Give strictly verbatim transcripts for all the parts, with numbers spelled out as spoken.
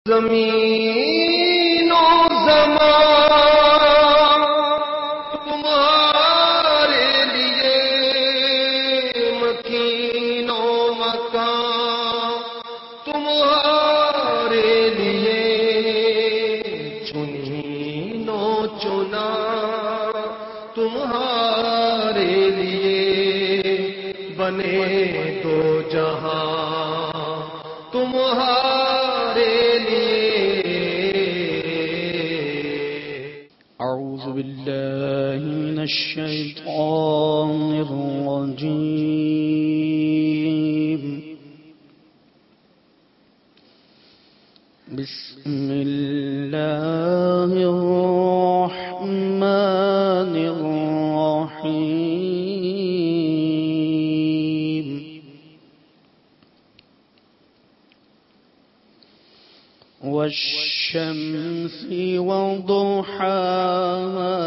زمین و زمان تمہارے لیے، مکین و مکان تمہارے لیے، چنین و چنا تمہارے لیے، بنے دو جہاں تمہارے لیے۔ اعوذ باللہ من الشیطان الرجیم، بسم اللہ الرحمن الرحیم۔ والشمس وضحاها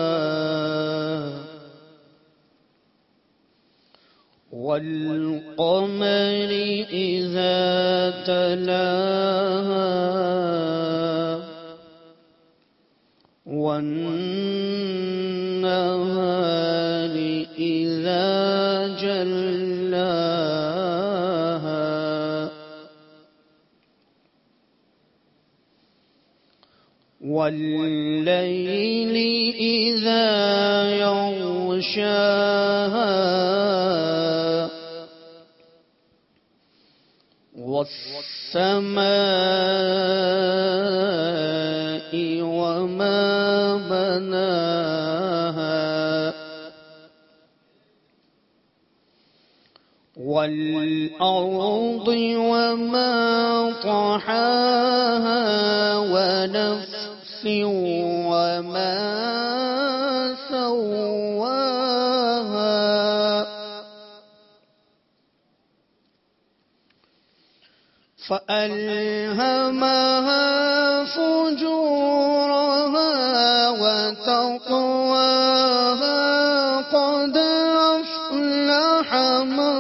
والقمر إذا تلاها والنهار إذا جلاها والليل إذا يغشاها والسماء وما بناها والأرض وما طحاها ونفس وما سواها فألهمها فجورها وتقواها قد أفلح من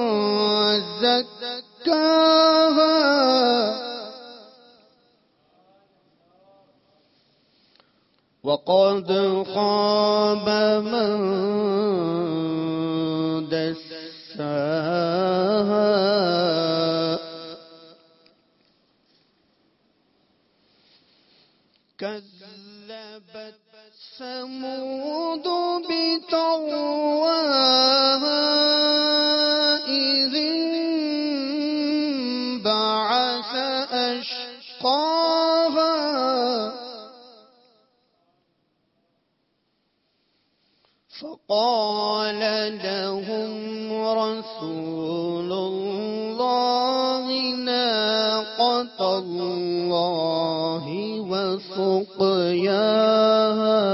زكاها وقد خاب من دساها كذبت ثمود بطغواها إذ انبعث أشقاها فقال لهم رسول الله ناقة الله وسقياها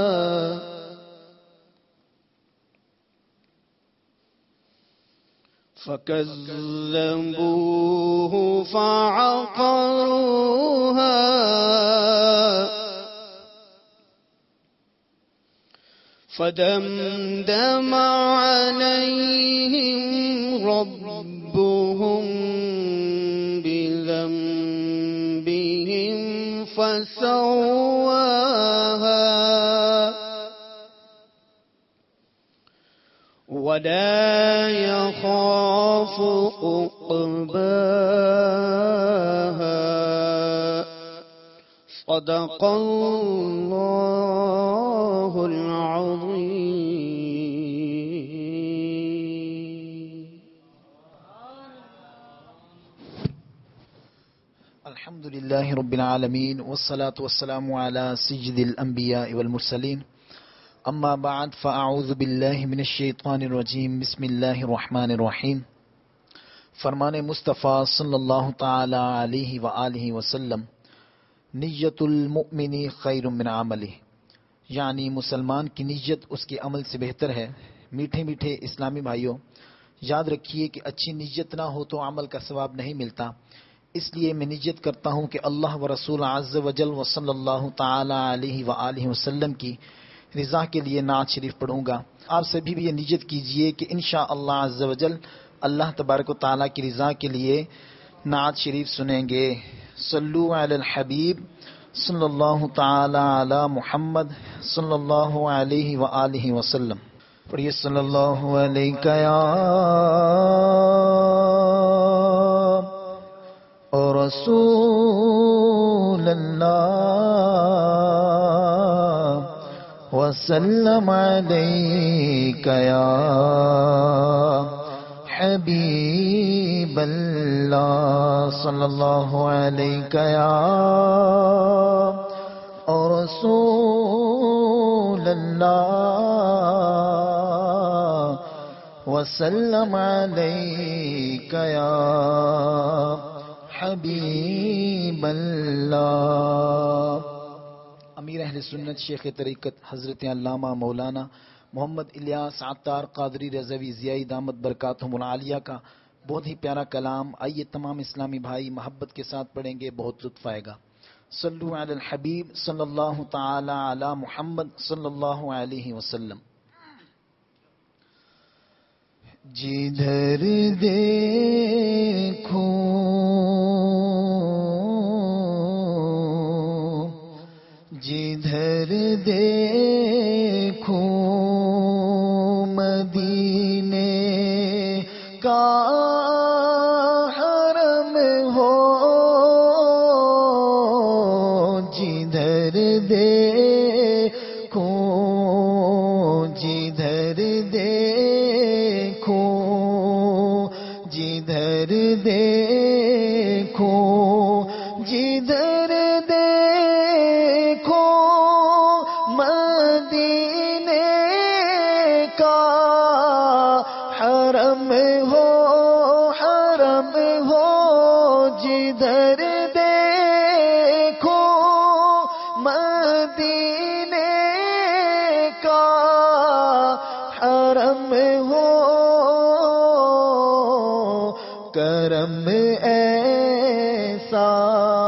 فكذبوه فعقروها فدمدم عليهم ربهم بذنبهم فسواها ولا يخاف عقباها صدق الله العظيم. الحمد لله رب العالمين والصلاة والسلام على سيد الأنبياء والمرسلين، اما بعد فاعوذ باللہ من الشیطان الرجیم، بسم اللہ الرحمن الرحیم۔ فرمان مصطفیٰ صلی اللہ تعالی علیہ وآلہ وسلم، نیت المؤمن خیر من عملہ، یعنی مسلمان کی نیت اس کے عمل سے بہتر ہے۔ میٹھے میٹھے اسلامی بھائیوں، یاد رکھیے کہ اچھی نیت نہ ہو تو عمل کا ثواب نہیں ملتا۔ اس لیے میں نیت کرتا ہوں کہ اللہ و رسول عز و جل و صلی اللہ تعالی علیہ وآلہ وسلم کی رضا کے لیے نعت شریف پڑھوں گا۔ آپ سبھی بھی یہ نیت کیجئے کہ انشاءاللہ عز و جل اللہ تبارک و تعالیٰ کی رضا کے لیے نعت شریف سنیں گے۔ صلو علی الحبیب صلی اللہ تعالی علی محمد صلی اللہ علیہ وآلہ وسلم. پڑھیے صلی اللہ علیہ یا رسول اللہ وسلم علیک یا حبیب اللہ صلی اللہ علیہ یا رسول اللہ وسلم علیک یا حبیب اللہ. امیر اہل سنت شیخ طریقت حضرت علامہ مولانا محمد الیاس عطار قادری رضوی ضیائی دامت برکاتہم العالیہ کا بہت ہی پیارا کلام. آئیے تمام اسلامی بھائی محبت کے ساتھ پڑھیں گے، بہت لطف آئے گا. صلو علی الحبیب صلی اللہ تعالی علی محمد صلی اللہ علیہ وسلم. جدھر دیکھو جدھر دیکھو مدینے کا حرم ہو، جدھر دیکھو جدھر دیکھو جدھر دیکھو جدھر دیکھو مدینے کا حرم ہو، حرم ہو، جدھر دیکھو مدینے کا حرم ہو. کرم ایسا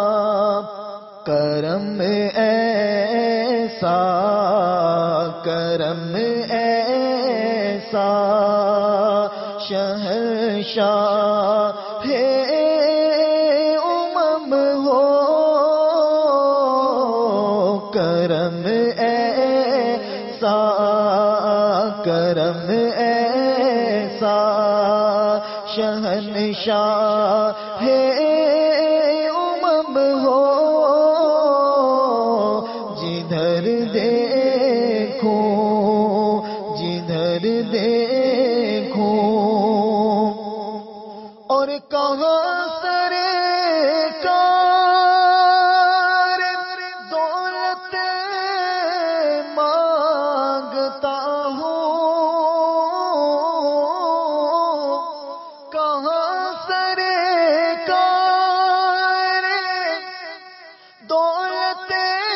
کرم ایسا کرم ایسا شہنشاہ ہے امم ہو، کرم ایسا کرم ایسا شہنشاہ ہے امم ہو، جدھر دیکھو جدھر دیکھو. اور کہاں سرکار دولت مانگتا ہوں، کہاں سرکار دولت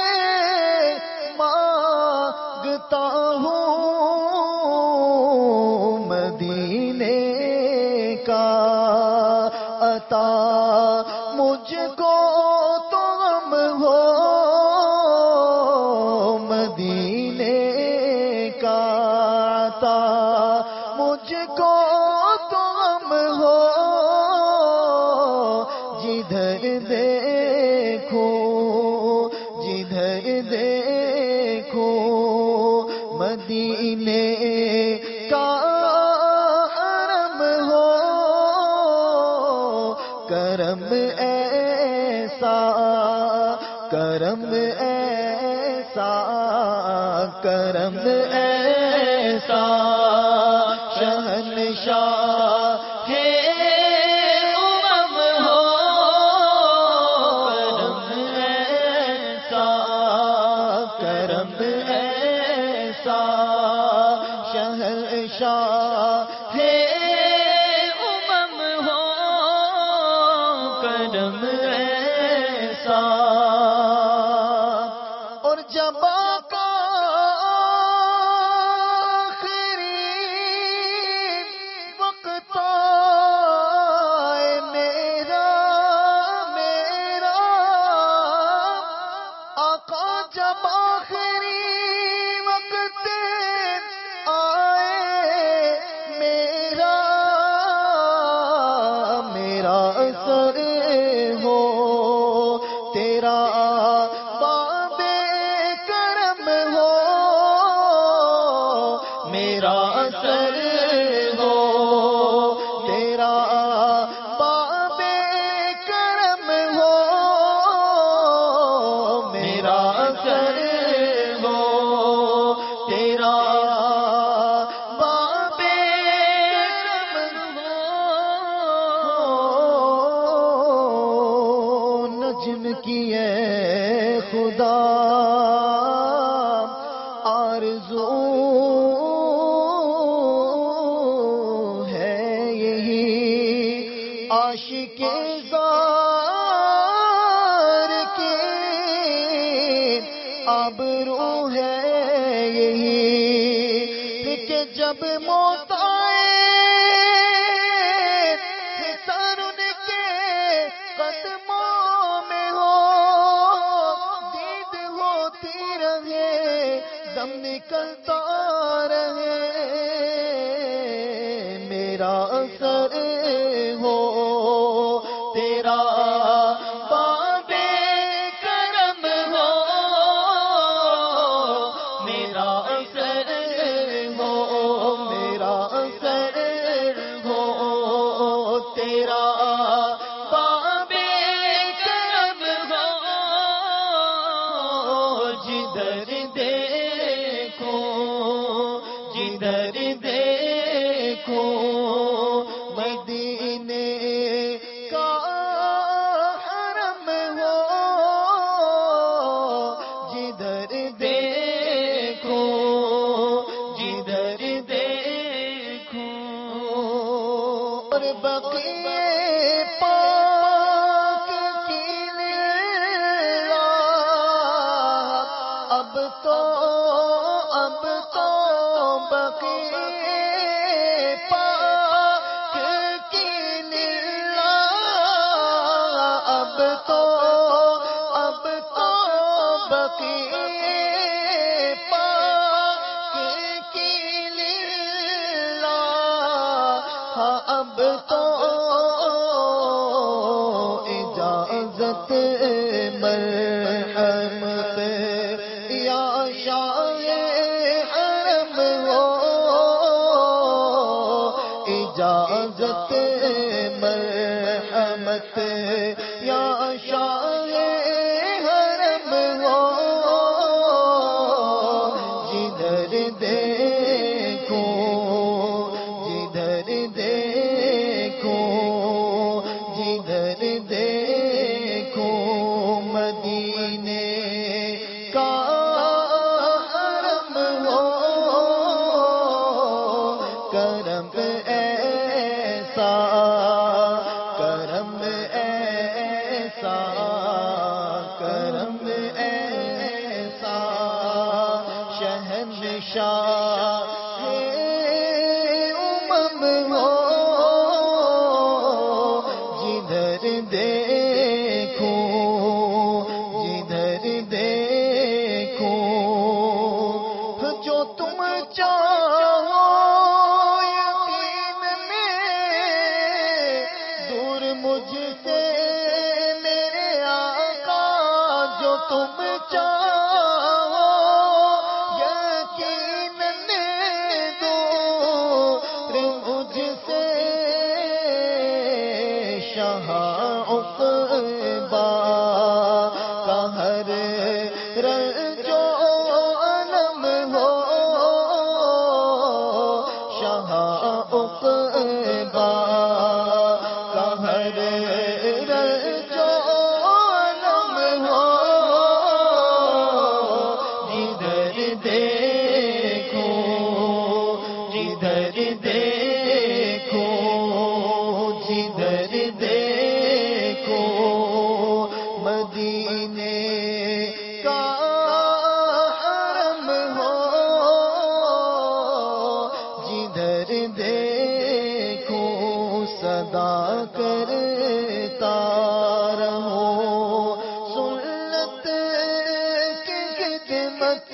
مانگتا ہوں، مدینے کا عطا مجھ کو تو غم ہو، مدینے کا عطا مجھ کو تو غم ہو، جدھر دیکھو جدھر دیکھو مدینے کا حرم ہو. کرم ایسا کرم ایسا کرم ایسا شہنشاہ ہے امم ہو، کرم ایسا کرم ایسا شہنشاہ ہے امم ہو، کرم ایسا. اور جب آقا آخری وقت آئے میرا میرا آقا، جب آخری وقت آئے میرا میرا سر ہو تیرا باب کرم ہو میرا سر ہو تیرا باب کرم ہو نجم کی اے خدا آرزو ہے یہی عاشق زار کے آبرو ہے یہی کہ جب موت آئے سر ان کے قدموں میں ہو دید ہوتی رہے دم نکلتا رہے میرا سر ہو تیرا باب کرم ہو میرا سر ہو میرا سر ہو تیرا باب کرم ہو جدھر دیکھو جدھر دیکھو مدینے کا حرم ہو جدھر دیکھو جدھر دیکھو اور بقیے پاک کی لیلا اب تو اب تو بقیے پاک کی لیلا اب تو اب تو بقیے پاک کی لیلا ہاں اب تو اجازت مرحمت یا شاہ حرم ہو اجازت مرحمت یا شاہ حرم ہو جدھر دیکھو جدھر دیکھو جدھر دیکھو مدینے کا حرم ہو کرم ایسا کرم ایسا کرم ایسا شہنشاہ امم ہو جدھر دیکھو جدھر دیکھو جو تم چاہو یقین میں دور مجھ سے میرے آقا جو تم چاہو یقین میں دور مجھ سے شاہ عقبہ کا ہر رنجو علم ہو شاہ عقبہ کا ہر رنجو علم ہو جدھر دیکھو جدھر دیکھو جدھر دیکھو مدینے کا حرم ہو جدھر دیکھو صدا کرتا رہو سنت کی خدمت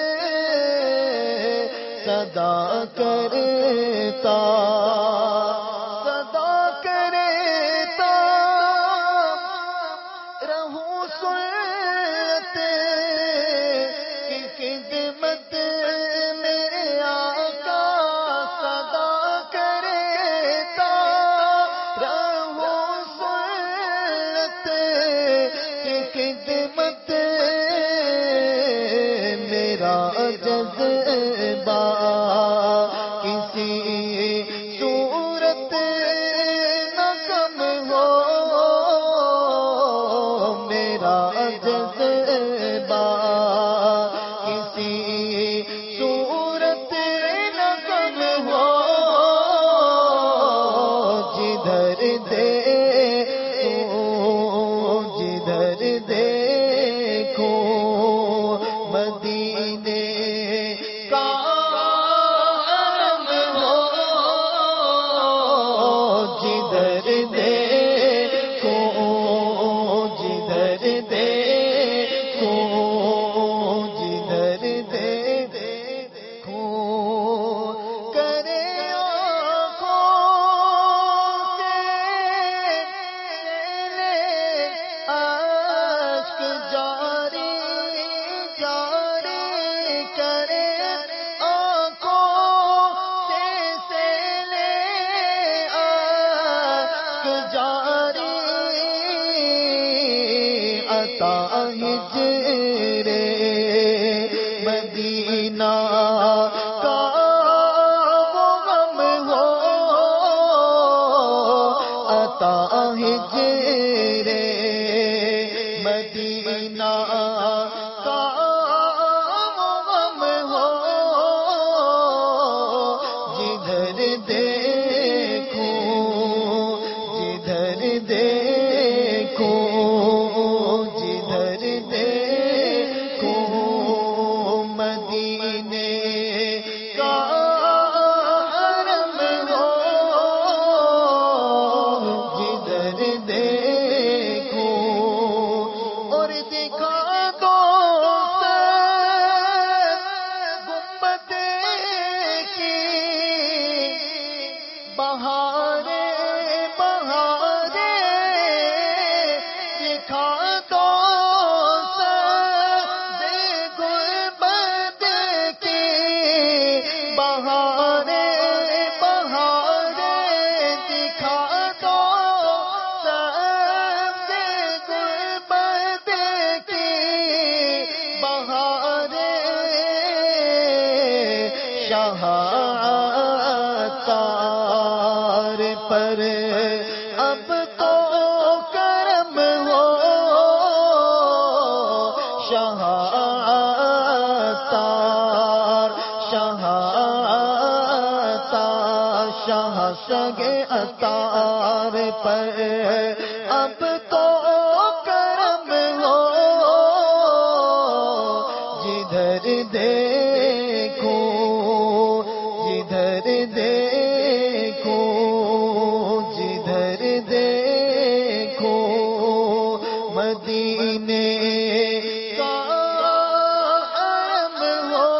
صدا کرتا صدا کرتا رہوں سنت کی خدمت میرے آقا تا ہجر مدینہ کا وہ غم ہو، عطا ہجر مدینہ کا وہ غم ہو، جدھر دیکھوں جدھر دیکھوں جدھر دیکھوں مدینے کا حرم ہو، جدھر دیکھوں اور دکھا دو گنبد کی بہارے بہارے، دکھا دو گنبد کی بہارے بہارے، دکھا دو گنبد کی بہارے، شاہ تار پر اب تو کرم ہو، شاہ تار شاہ تار شاہ شگے اتار پر اب تو کرم ہو، جدھر دیکھوں جدھر دیکھوں جدھر دیکھوں مدینے کا حرم ہو،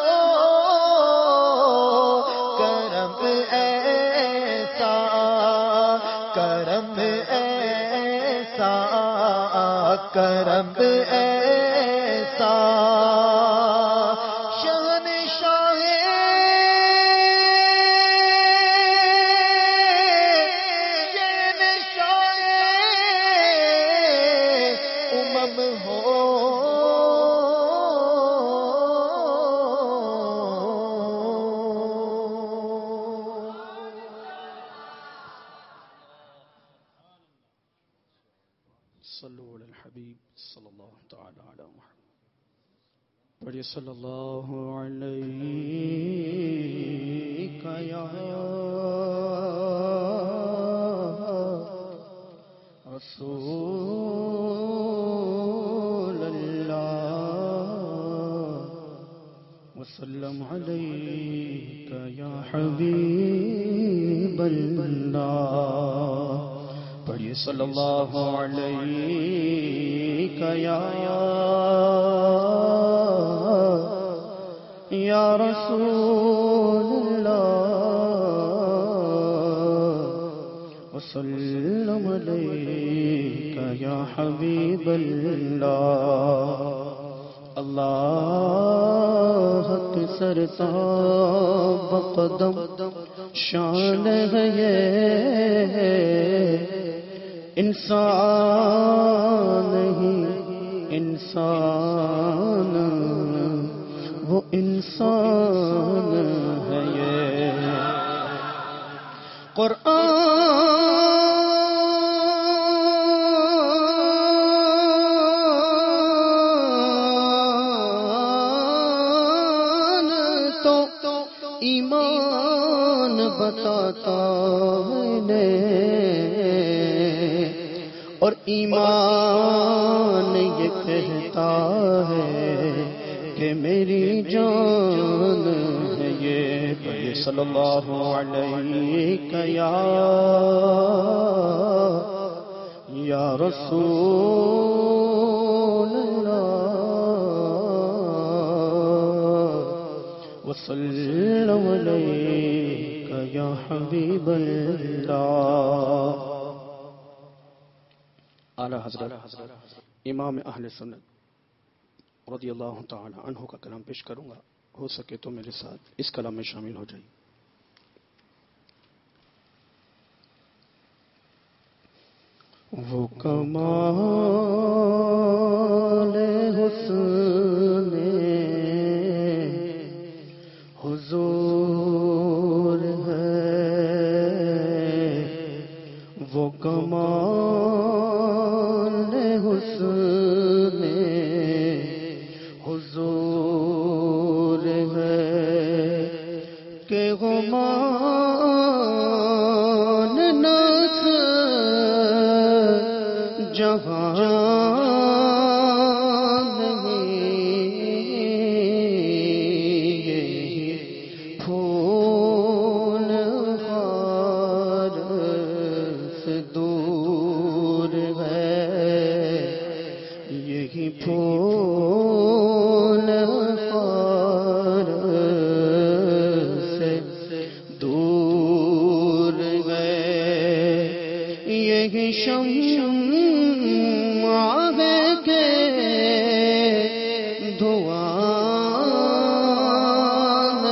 کرم ایسا کرم ایسا کرم ایسا شہنشاہ شہنشاہ امم ہو، صلو علی الحبیب صلی اللہ تعالی علی محمد، پڑھیے صلی اللہ علیہ یا رسول اللہ، وسلم علیک یا حبیب اللہ، پڑھیے صلی اللہ علیہ یا یا رسول اللہ، وسلم علیک یا حبیب اللہ، اللہ کے سرتاب قدم شان ہے یہ، انسان نہیں انسان وہ انسان ہے یہ، قرآن تو ایمان بتاتا ہے اور ایمان یہ کہتا ہے کہ میری جان ہے یہ، پڑھیے صلی اللہ علیہ یا یا رسول اللہ، وسلم علیک یا حبیب اللہ۔ اعلی حضرت امام اہل سنت رضی اللہ تعالی عنہ کا کلام پیش کروں گا، ہو سکے تو میرے ساتھ اس کلام میں شامل ہو جائیں۔ وہ کمال حسن حضور ہے وہ کمال حسن حضور ہے کہ غمان ناز جہاں پھول خار سے دور گئے یہی شمع ہے کہ دھواں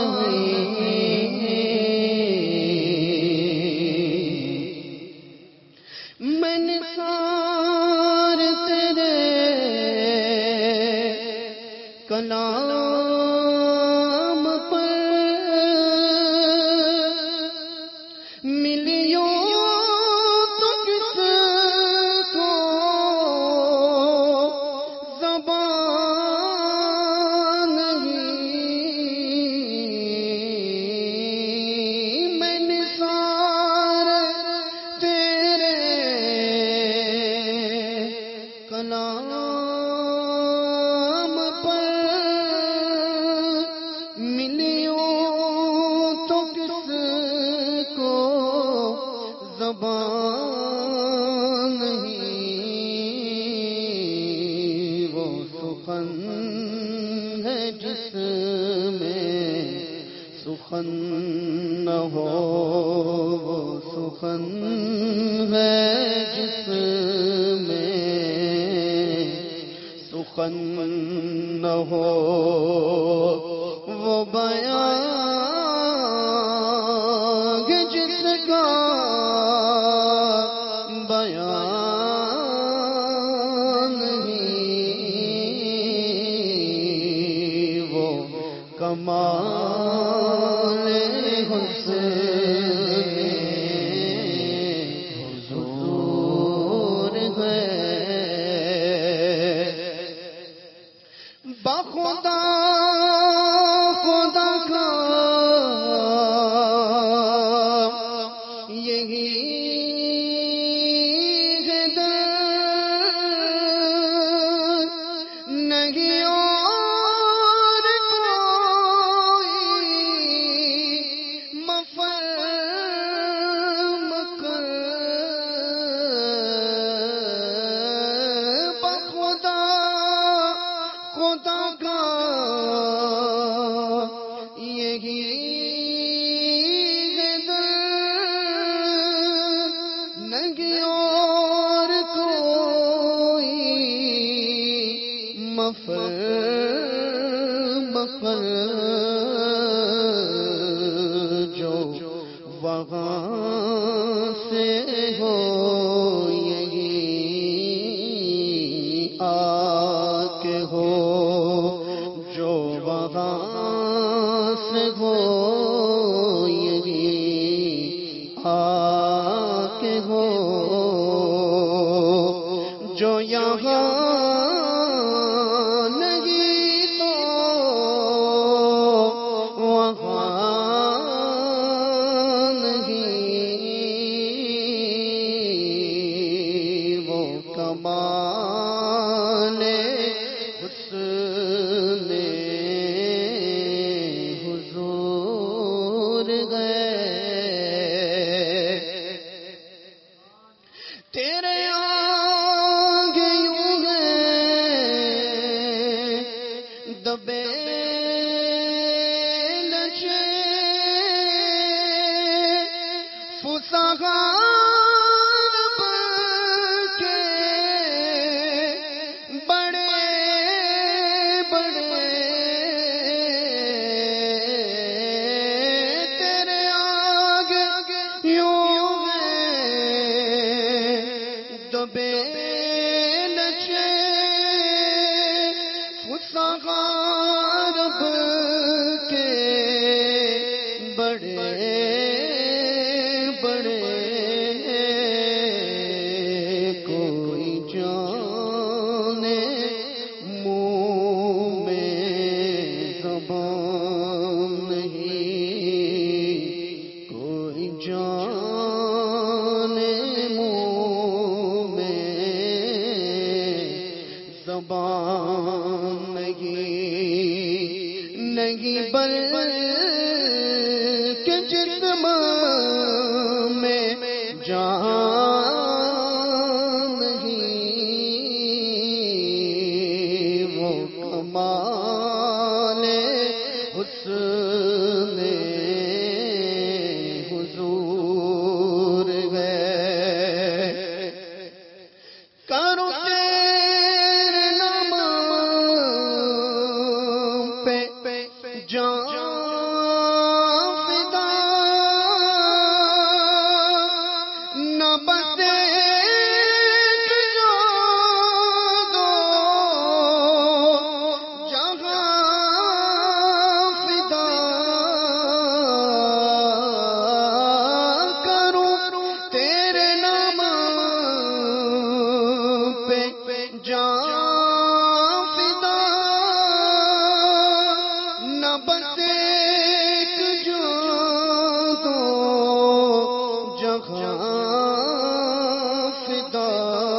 نہیں میں نے کلام پر ملیوں تو کس کو زبان نہیں میں نثار تیرے کلام زبان نہیں وہ سخن ہے جس میں سخن نہ ہو وہ سخن ہے جس میں سخن نہ ہو وہ بیان جس کا بیان نہیں وہ کمال حسن حضور ہے بخدا خدا کا یہی نہیں اور کوئی مفہوم کر بخدا خدا کا یہی ہے در نہیں اور کوئی مفہوم کر جو وہاں سے ہو یہی آ کے ہو جو وہاں سے ہو یہی آ کے ہو جو یہاں کمال حسن حضور گئے تیرے آگے یوں گئے بڑے کوئی جانے منہ میں زبان نہیں، کوئی جانے منہ میں زبان نہیں، نہیں بلکہ جسم میں جان نہیں، وہ کمال حسن حضور ہے۔ کروں تیرے نام پہ جان فدا، نہ بس ایک جان دو جہاں فدا، کروں تیرے نام پہ جان فدا، نہ بس ایک جان دو جہاں فدا،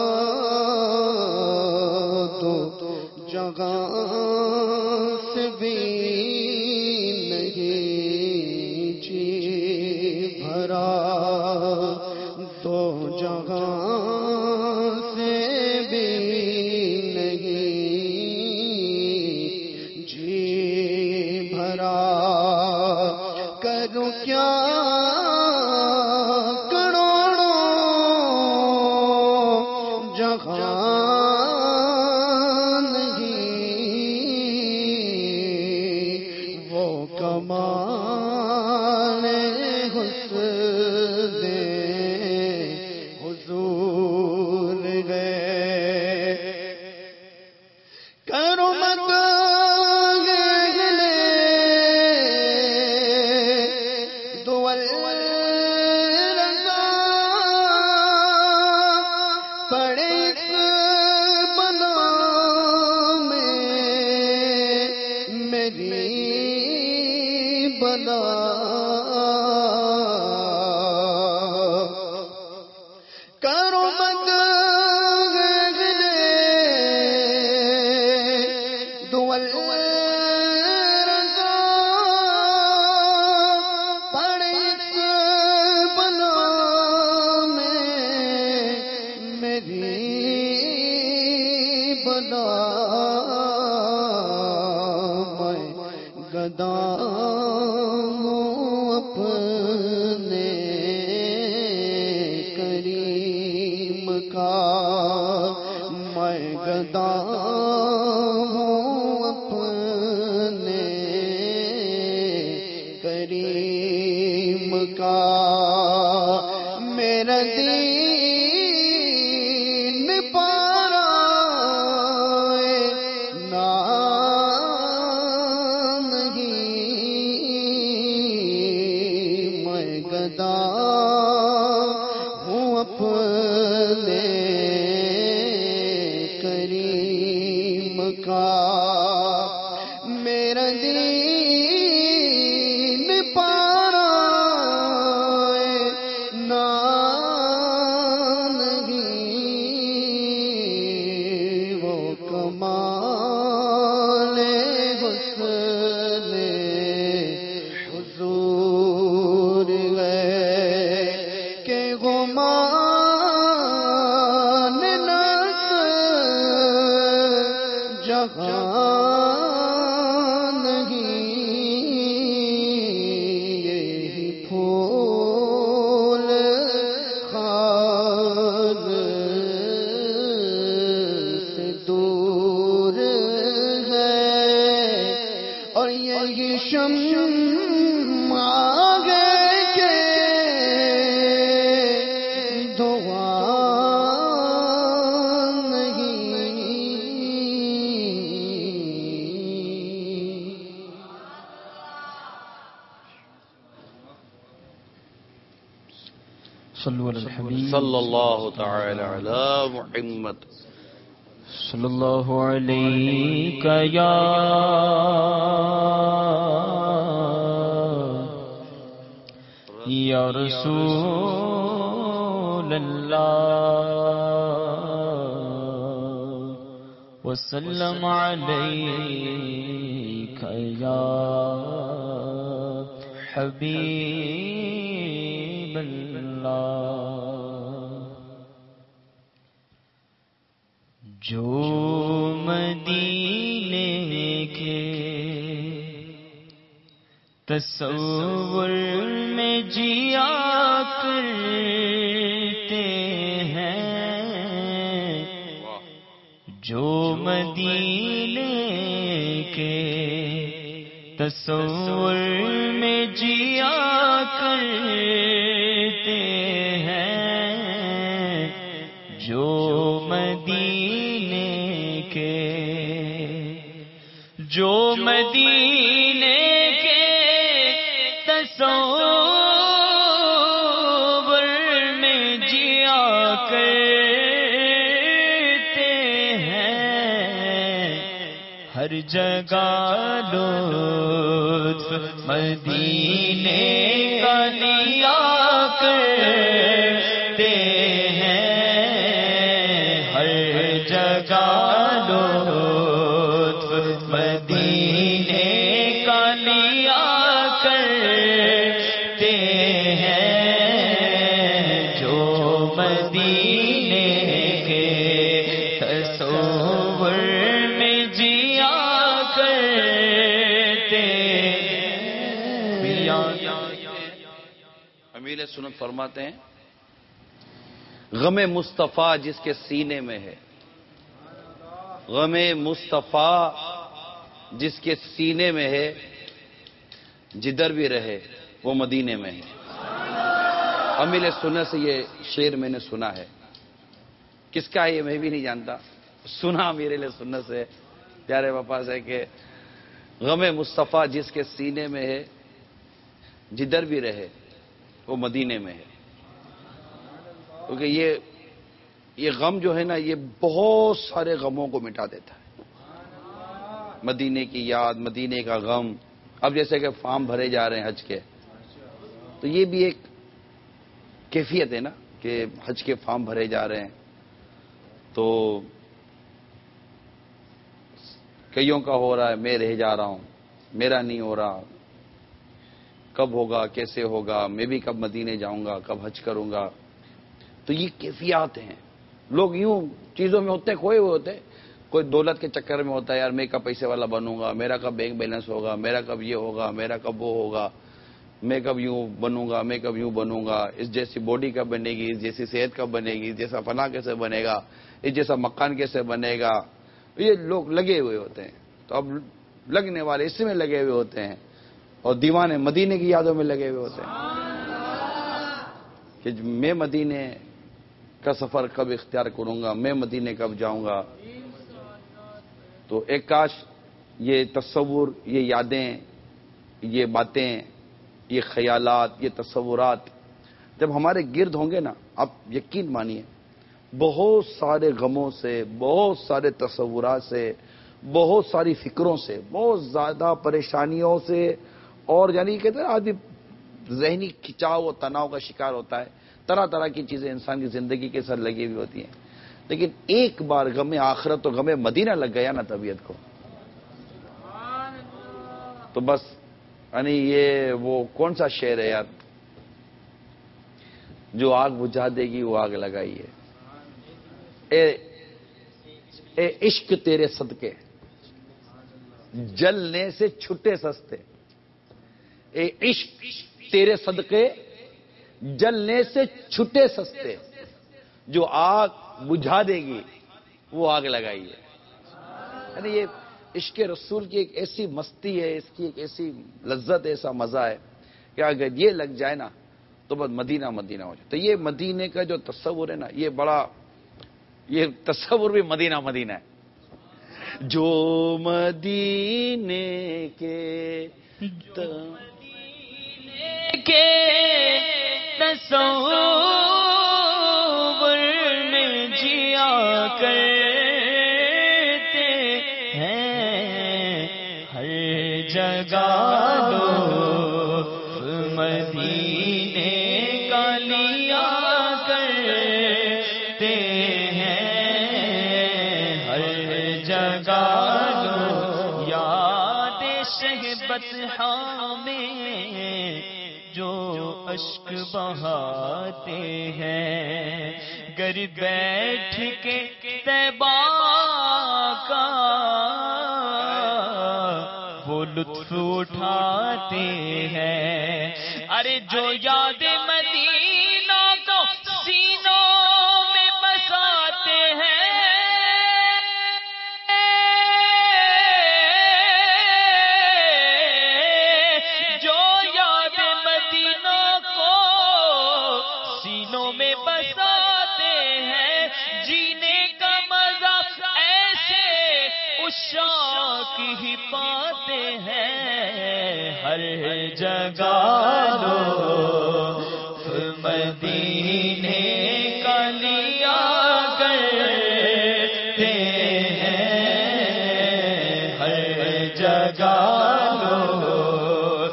تو جگہ سے بھی نہیں جی بھرا، دو جگہ سے بھی نہیں جی بھرا، کروں کیا کروڑوں جہاں نہیں، وہ کمال حسن حضور ہے۔ کرو مت گلے دول رضا، پڑے اس بلا میں میری بلا، کرو مت گلے دول رضا، پڑے اس بلا میں میری بلا، میں گدا ہوں اپنے کریم کا، میں گدا ہوں اپنے کریم کا، میرا دین پارا نام نہیں، میں گدا ہوں اپنے کریم کا، میرا دین پارا نام نہیں، وہ کمال حسن حضور ہے۔ صلو علی الحبیب صلی اللہ تعالی علی محمد صلی اللہ علیہ یا یا رسول اللہ وسلم علیک یا حبیب اللہ جو مدینے کے تصور میں جیا کرتے ہیں جو مدینے کے تصور میں جیا کرتے ہیں جو مدینے کے جو مدینے کے تصور میں جیا کرتے ہیں ہر جگہ لطف مدینے کا لیا کرتے ہیں ہر جگہ لطف مدینے کا لیا کرتے ہیں جو مدینے کے تصور میں جیا کرتے امیر سنت فرماتے ہیں غم مصطفیٰ جس کے سینے میں ہے غم مصطفیٰ جس کے سینے میں ہے جدھر بھی رہے وہ مدینے میں ہے. امیر سنت سے یہ شعر میں نے سنا ہے. کس کا ہے یہ میں بھی نہیں جانتا, سنا امیر سنت سے پیارے وفا سے کہ غم مصطفیٰ جس کے سینے میں ہے جدھر بھی رہے وہ مدینے میں ہے. کیونکہ یہ یہ غم جو ہے نا یہ بہت سارے غموں کو مٹا دیتا ہے. مدینے کی یاد, مدینے کا غم. اب جیسے کہ فارم بھرے جا رہے ہیں حج کے, تو یہ بھی ایک کیفیت ہے نا کہ حج کے فارم بھرے جا رہے ہیں تو کئیوں کا ہو رہا ہے, میں رہ جا رہا ہوں, میرا نہیں ہو رہا, کب ہوگا, کیسے ہوگا, میں بھی کب مدینے جاؤں گا, کب حج کروں گا. تو یہ کیفیات ہیں. لوگ یوں چیزوں میں ہوتے کھوئے ہوئے ہوتے, کوئی دولت کے چکر میں ہوتا ہے یار میں کب پیسے والا بنوں گا, میرا کب بینک بیلنس ہوگا, میرا کب یہ ہوگا, میرا کب وہ ہوگا, میں کب یوں بنوں گا, میں کب یوں بنوں گا, اس جیسی باڈی کب بنے گی, اس جیسی صحت کب بنے گی, جیسا فلاں کیسے بنے گا, اس جیسا مکان کیسے بنے گا. یہ لوگ لگے ہوئے ہوتے ہیں. تو اب لگنے والے اس میں لگے ہوئے ہوتے ہیں اور دیوانے مدینے کی یادوں میں لگے ہوئے ہوتے ہیں کہ میں مدینے کا سفر کب اختیار کروں گا, میں مدینے کب جاؤں گا. تو ایک کاش یہ تصور, یہ یادیں, یہ باتیں, یہ خیالات, یہ تصورات جب ہمارے گرد ہوں گے نا, آپ یقین مانیے بہت سارے غموں سے, بہت سارے تصورات سے, بہت ساری فکروں سے, بہت زیادہ پریشانیوں سے, اور یعنی کہتے ہیں آدمی ذہنی کھچاؤ اور تناؤ کا شکار ہوتا ہے. طرح طرح کی چیزیں انسان کی زندگی کے ساتھ لگی ہوئی ہوتی ہیں. لیکن ایک بار غم آخرت اور غم مدینہ لگ گیا نا طبیعت کو, تو بس یعنی یہ وہ کون سا شعر ہے یار, جو آگ بجھا دے گی وہ آگ لگائی ہے. اے اے عشق تیرے صدقے جلنے سے چھٹے سستے, اے عشق تیرے صدقے جلنے سے چھٹے سستے, جو آگ بجھا دے گی وہ آگ لگائی ہے. یعنی یہ عشق رسول کی ایک ایسی مستی ہے, اس کی ایک ایسی لذت, ایسا مزہ ہے کہ اگر یہ لگ جائے نا تو بس مدینہ مدینہ ہو جائے. تو یہ مدینے کا جو تصور ہے نا, یہ بڑا, یہ تصور بھی مدینہ مدینہ ہے. جو مدینے کے کے تصور بطحا میں جو اشک بہاتے ہیں، گر بیٹھ کے طیبہ کا وہ لطف اٹھاتے ہیں۔ ارے جو یاد مدینہ کو سینوں میں بساتے ہیں، جو یاد مدینہ کو سینوں میں بساتے ہیں، جینے کا مزہ ایسے عشاق ہی پاتے ہیں۔ ہر جگہ لوگ مدینے کا لیا کرتے ہیں، ہر جگہ لوگ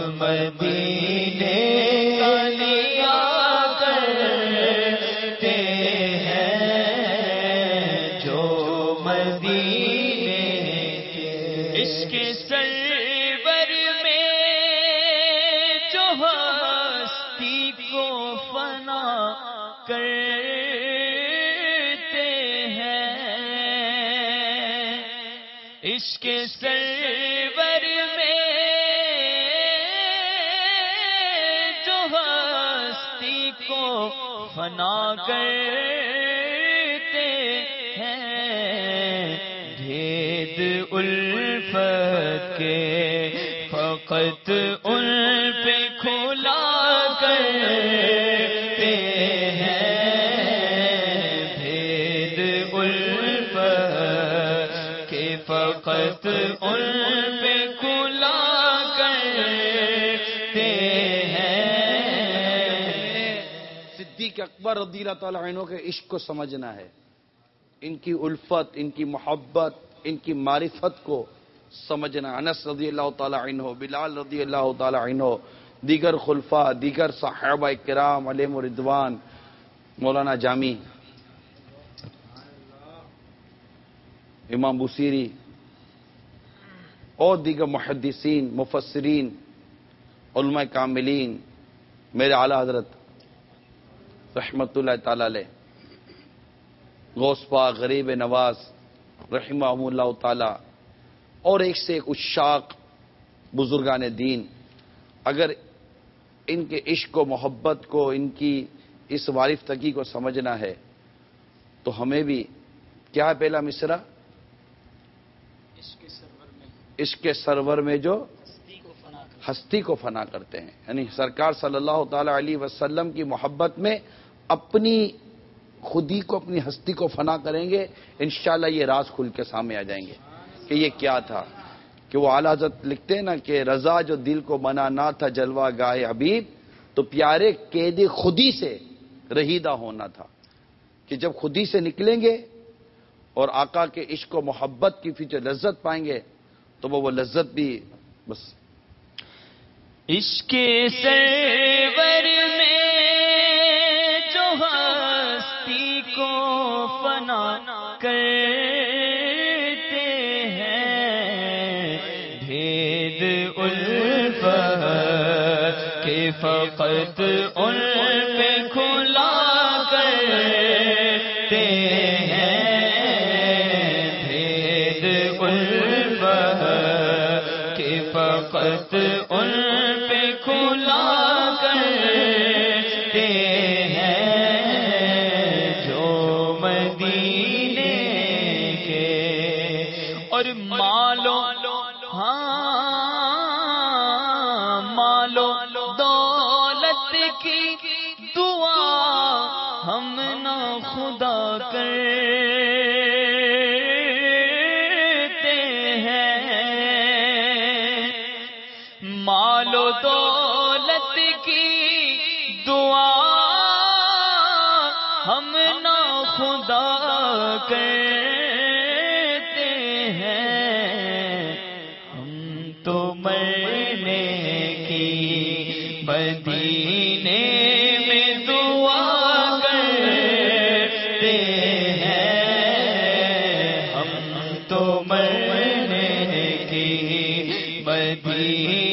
مدینے کا لیا کرتے ہیں، جو مدینے کے عشق سرور میں جو ہستی کو فنا کرتے ہیں، عشق سرور میں جو ہستی کو فنا کرتے ہیں، بھید الفت کے فقط ان پہ کھلا کرتے ہیں، بھید الفت کے فقط ان پہ کھلا کرتے ہیں۔ صدیق اکبر رضی اللہ تعالیٰ عنہ کے عشق کو سمجھنا ہے، ان کی الفت، ان کی محبت، ان کی معرفت کو سمجھنا۔ انس رضی اللہ تعالیٰ عنہ، بلال رضی اللہ تعالیٰ عنہ، دیگر خلفاء، دیگر صحابہ کرام علیہم رضوان، مولانا جامی، امام بوسیری اور دیگر محدثین، مفسرین، علماء کاملین، میرے اعلیٰ حضرت رحمت اللہ تعالی علیہ، غوث پاک، غریب نواز رحمہم اللہ تعالی، اور ایک سے ایک عشاق بزرگان دین، اگر ان کے عشق و محبت کو، ان کی اس وارفتگی کو سمجھنا ہے تو ہمیں بھی کیا ہے پہلا مصرع؟ عشق سرور میں جو ہستی کو فنا کرتے ہیں، یعنی سرکار صلی اللہ تعالی علیہ وسلم کی محبت میں اپنی خودی کو، اپنی ہستی کو فنا کریں گے، انشاءاللہ یہ راز کھل کے سامنے آ جائیں گے کہ یہ کیا تھا۔ کہ وہ اعلیٰ حضرت لکھتے ہیں نا کہ رضا جو دل کو بنا نہ تھا جلوہ گاہ حبیب، تو پیارے قید خودی سے رہیدہ ہونا تھا، کہ جب خودی سے نکلیں گے اور آقا کے عشق و محبت کی پھر جو لذت پائیں گے تو وہ وہ لذت بھی بس عشق سرور میں جو ہستی کو فنا کرتے ہیں، بھید الفت کے فقط ان پہ کھلا کرتے ہیں، بھید الفت کے فقط ان پہ کھلا کرتے ہیں، جو مدینے کے اور مالو ہاں مالو دولت کی دعا ہم نہ خدا کرتے ہیں، مال و دولت کی دعا ہم نہ خدا کرتے ہیں، ہم تو مرنے کی مدینے میں دعا کرتے ہیں، ہم تو مرنے کی مدینے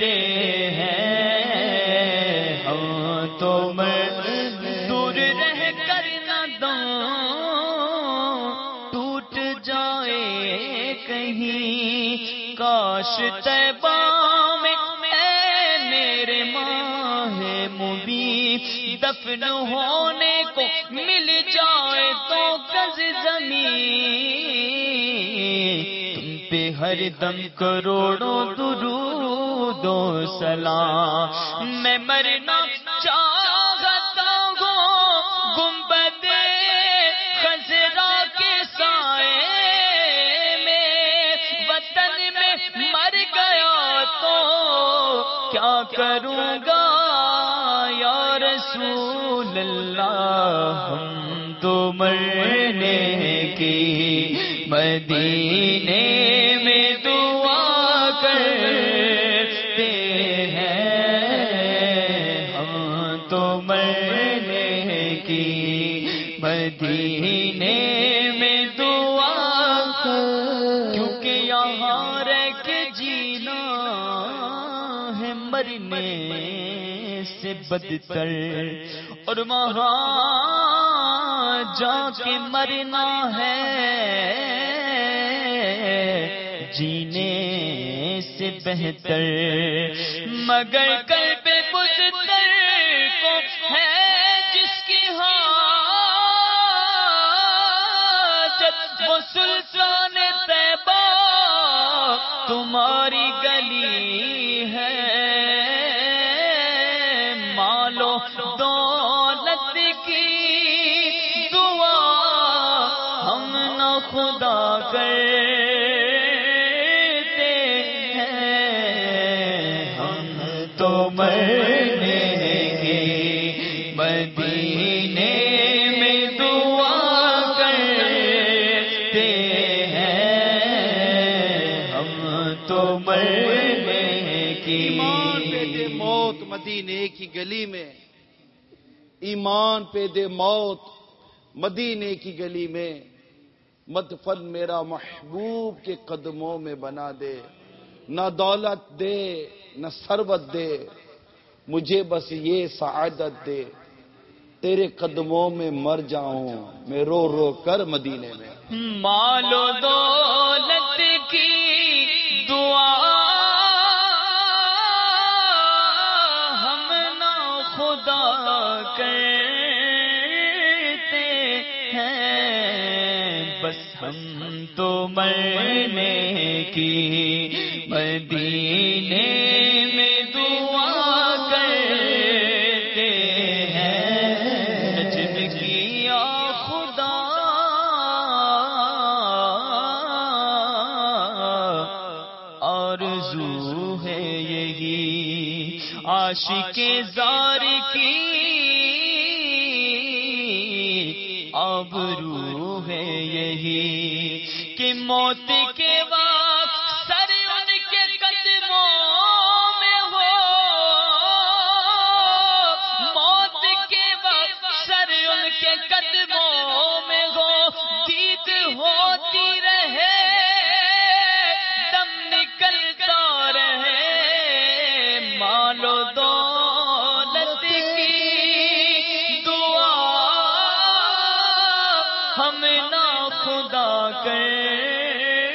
ہیں ہم تو دور رہ کر نہ دوں ٹوٹ جائے کہیں کاش طیبہ میں اے میرے ماہ مبین دفن ہونے کو مل جائے تو کز زمین تم پہ ہر دم کروڑوں درود و سلام میں مرنا چاہتا ہوں گنبد خضرا کے سائے میں وطن میں مر گیا تو کیا کروں گا یا رسول اللہ ہم تو مرنے کی مدینے میں دعا کرتے ہیں ہم تو مرنے کی مدینے میں دعا کر کیونکہ یہاں رہ کے جینا ہے مرنے سے بدتر اور وہاں جا کے مرنا ہے جینے سے بہتر مگر قلب بزدل کو ہے جس کی حاجت وہ سلطان طیبہ تمہاری گلی ہے مالو دولت کی دعا ہم نہ خدا کرتے ہیں ہم تو مرنے کے مدینے میں دعا کرتے ہیں ہم تو مرنے کی ایمان پہ دے موت مدینے کی گلی میں ایمان پہ دے موت مدینے کی گلی میں مدفن میرا محبوب کے قدموں میں بنا دے نہ دولت دے نہ ثروت دے مجھے بس یہ سعادت دے تیرے قدموں میں مر جاؤں میں رو رو کر مدینے میں مال و دولت کی دعا ہم نہ خدا کرتے ہیں بس ہم تو مرنے کی مدینے میں دعا کرتے ہیں نجم کیا خدا آرزو ہے یہی عاشق زار کی آبرو ہے یہی کہ موت کے وقت سر ان کے قدموں میں ہو موت کے وقت سر ان کے قدموں میں ہو دید ہوتی رہے دم نکلتا رہے مال و دولت کی دعا ہم نہ خدا کرتے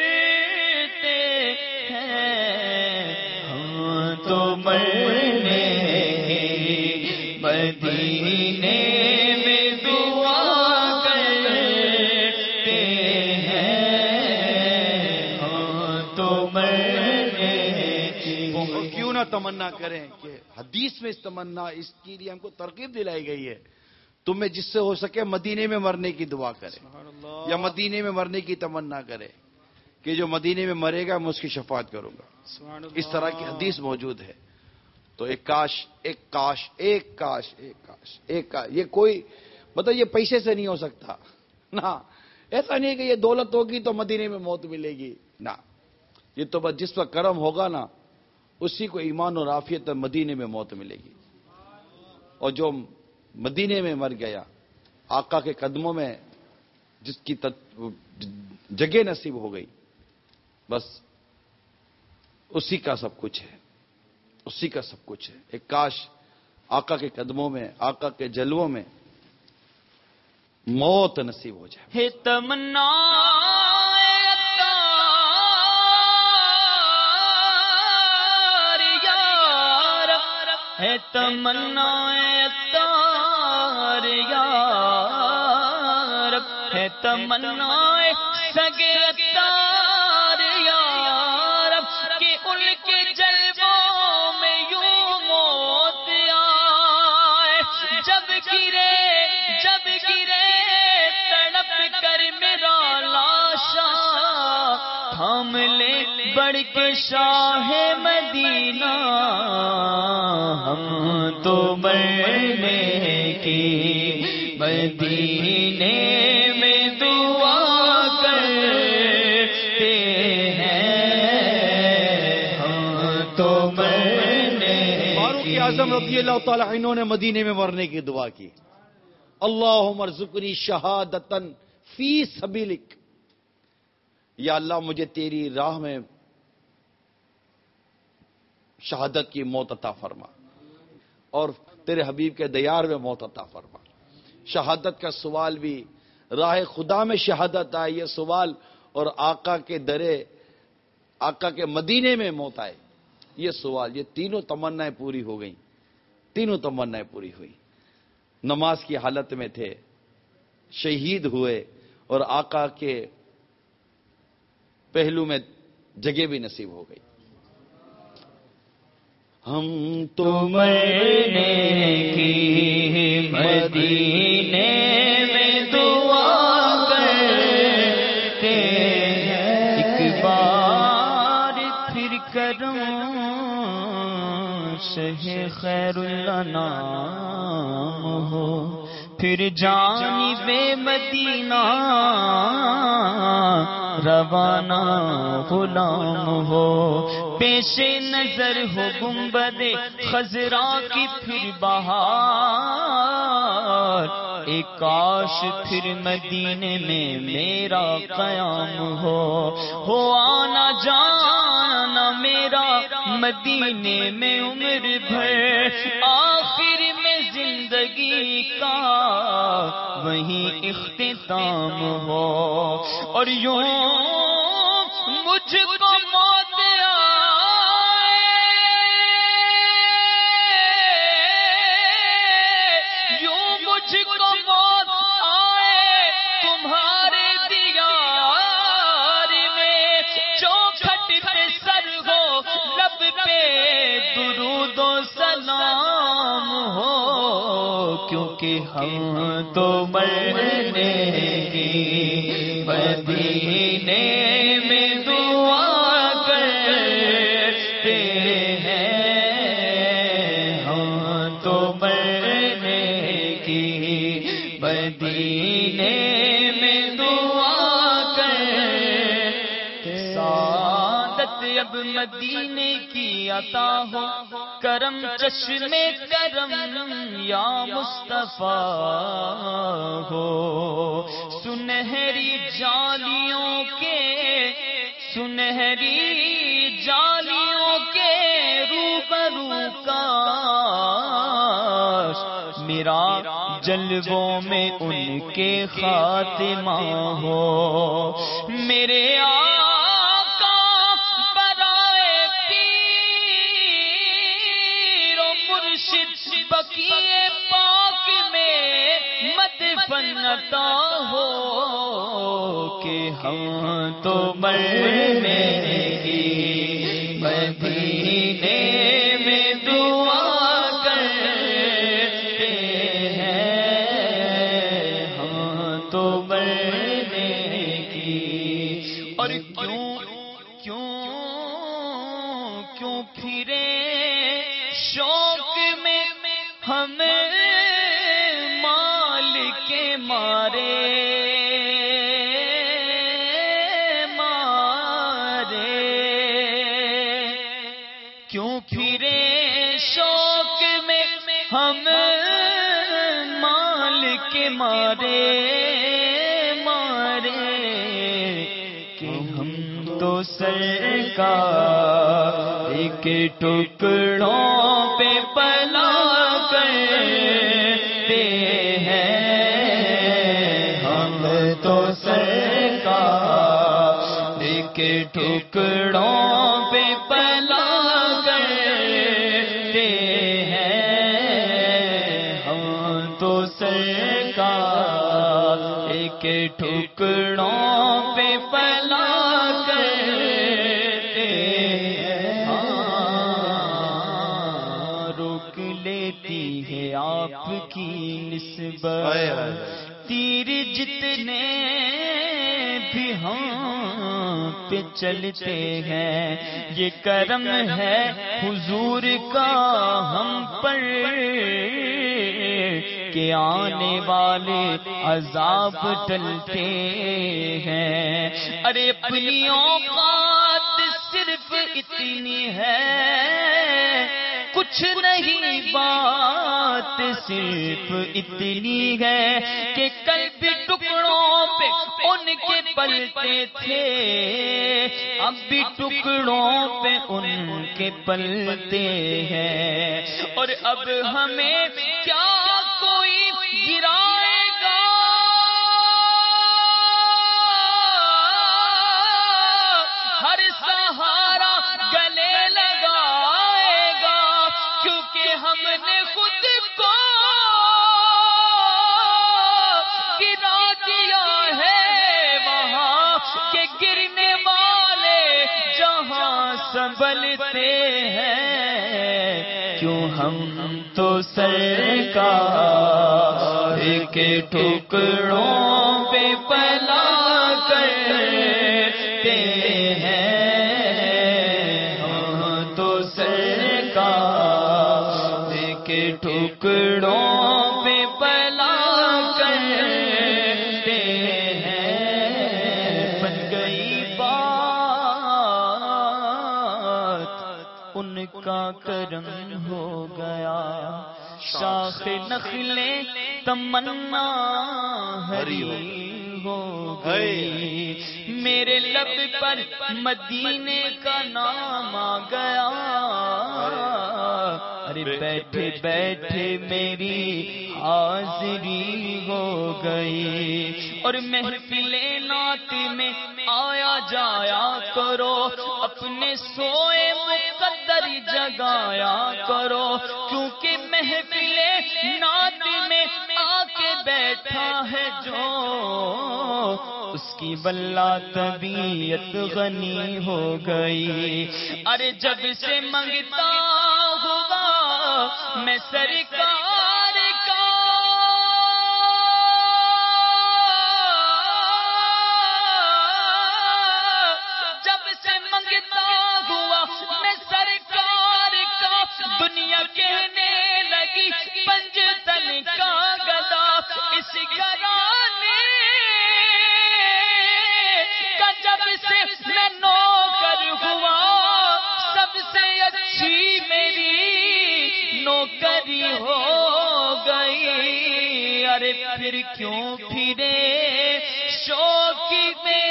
ہیں ہم تو مرنے کی مدینے میں دعا کرتے ہیں ہم تو مرنے کی اور کیوں نہ تمنا کریں کہ حدیث میں اس تمنا اس کے لیے ہم کو ترغیب دلائی گئی ہے تمہیں جس سے ہو سکے مدینے میں مرنے کی دعا کرے یا مدینے میں مرنے کی تمنا کرے کہ جو مدینے میں مرے گا میں اس کی شفاعت کروں گا اس طرح کی حدیث موجود ہے تو ایک کاش ایک کاش ایک کاش ایک کاش ایک کاش یہ کوئی مطلب یہ پیسے سے نہیں ہو سکتا نہ ایسا نہیں کہ یہ دولت ہوگی تو مدینے میں موت ملے گی نہ یہ تو بس جس پر کرم ہوگا نا اسی کو ایمان اور عافیت مدینے میں موت ملے گی اور جو مدینے میں مر گیا آقا کے قدموں میں جس کی جگہ نصیب ہو گئی بس اسی کا سب کچھ ہے اسی کا سب کچھ ہے. ایک کاش آقا کے قدموں میں، آقا کے جلووں میں موت نصیب ہو جائے. ہے تمنا ہے تمنا اتار یار، ہے تمنا سگے اتار یار، کہ ان کے جلووں میں یوں موت آئے. جب گرے جب گرے تڑپ کر میرا لاشا، تھام لے بڑھ کے شاہ مدینہ، ہم تو مرنے کی مدینے میں دعا کرتے ہیں، ہم تو مرنے فاروق اعظم رضی اللہ تعالی عنہ نے مدینے میں مرنے کی دعا کی. اللہم ارزقنی شہادتن فی سبیلک، یا اللہ مجھے تیری راہ میں شہادت کی موت عطا فرما، اور تیرے حبیب کے دیار میں موت عطا فرما. شہادت کا سوال بھی، راہ خدا میں شہادت آئے یہ سوال، اور آقا کے درے، آقا کے مدینے میں موت آئے یہ سوال، یہ تینوں تمنائیں پوری ہو گئیں. تینوں تمنائیں پوری ہوئی. نماز کی حالت میں تھے، شہید ہوئے، اور آقا کے پہلو میں جگہ بھی نصیب ہو گئی. ہم تو مرنے کی مدینے میں دعا کرتے ہیں. ایک بار پھر کروں شہ خیر اللہ نام ہو، پھر جانب مدینہ روانہ غلام ہو. پیش نظر ہو گنبد خضرا کی پھر بہار، ایک کاش پھر مدینے میں میرا قیام ہو. ہو آنا جانا میرا مدینے میں عمر بھر، آخر میں زندگی کا وہیں اختتام ہو. اور یوں مجھ کو موت آئے، یوں مجھ کو موت آئے تمہارے دیار میں، چوکھٹ پہ سر ہو لب پہ درود و سلام ہو، کیونکہ ہم تو مرنے کی مدینے میں دعا کرتے ہیں، ہم تو مرنے کی مدینے میں دعا کرتے. سعادت اب مدینے کی عطا ہو، کرم چشمے کرم یا مصطفیٰ ہو. سنہری جالیوں کے سنہری جالیوں کے روبرو کاش میرا جلووں میں ان کے خاتمہ ہو. میرے آقا برائے پیر و مرشد بقیے پاک میں مدفن عطا ہو، کہ ہم تو مرنے کی مدینے میں دعا کرتے ہیں، ہم تو مرنے کی. اور کیوں کیوں کیوں پھرے شوق میں ہم مال کے مارے مارے، کیوں پھرے شوق میں ہم مال کے مارے مارے، کہ ہم تو تو سرکار کے ٹکڑوں پہ پلا کرتے ہیں، ہم تو سرکار کے ٹکڑوں پہ پلا کرتے ہیں، ہم تو سرکار کے ٹکڑوں پہ پلا کرتے ہیں۔ ہاں، روک لیتی ہے آپ کی نسبت تیر جتنے بھی ہم پہ چلتے ہیں، یہ کرم ہے حضور کا ہم پر کہ آنے والے عذاب ٹلتے ہیں۔ ارے اپنی اوقات صرف اتنی ہے، کچھ نہیں بات صرف اتنی ہے کہ کل بھی ٹکڑوں پہ ان کے پلتے تھے، اب بھی ٹکڑوں پہ ان کے پلتے ہیں، اور اب ہمیں کیا کوئی گرائے گا، ہر سہارا گلے لگائے گا، کیونکہ ہم نے خود کو گرا دیا ہے وہاں کہ گرنے والے جہاں سنبھلتے ہیں، کیوں ہم تو سرکار کے ٹکڑوں پہ پلا کرتے ہیں، ہم تو سرکار کے ٹکڑوں پہ پلا کرتے ہیں۔ بن گئی بات ان کا کرم ہو گیا، شاخ نخلیں تمنا ہری ہو گئی، میرے لب پر مدینے کا نام آ گیا، ارے بیٹھے بیٹھے میری حاضری ہو گئی، اور محفل نعت میں آیا جایا کرو، اپنے سوئے مقدر جگایا کرو، کیونکہ محفل نعت میں آ کے بیٹھا ہے جو، اس کی واللہ طبیعت غنی ہو گئی۔ ارے جب سے منگتا ہوا میں سرکار کا، جب سے منگتا ہوا میں سرکار کا، دنیا کہنے لگی پنجتن کا گدا، اس گھرانے کا جب سے میں نوکر ہوا، سب سے اچھی میری نوکری ہو گئی، ارے پھر کیوں پھرے شوق میں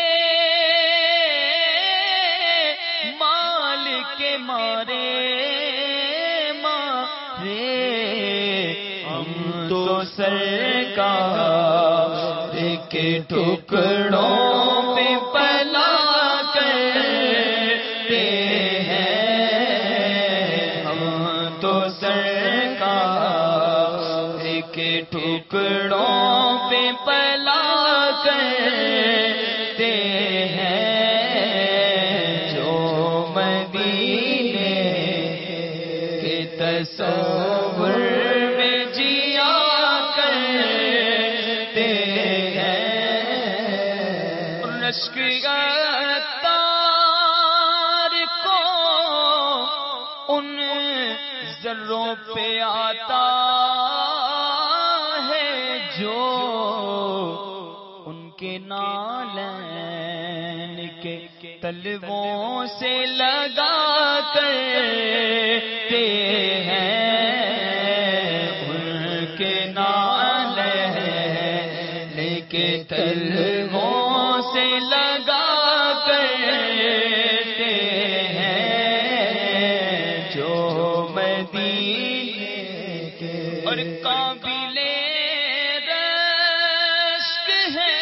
مال کے مارے مارے، ہم تو سرکار کے ٹکڑوں پہ پلا کرتے ہیں، ہم تو سرکار کے ٹکڑوں پہ پلا کرتے ہیں، جو مدینے کے تصور میں جیا کرتے ہیں، رشک عطار کو ان ذروں پہ آتا ہے جو ان کے نالین کے تلووں سے لگا کرتے ہیں، ان کے نالین کے تلووں سے لگا کر مدینے کے اور قابل رشک ہے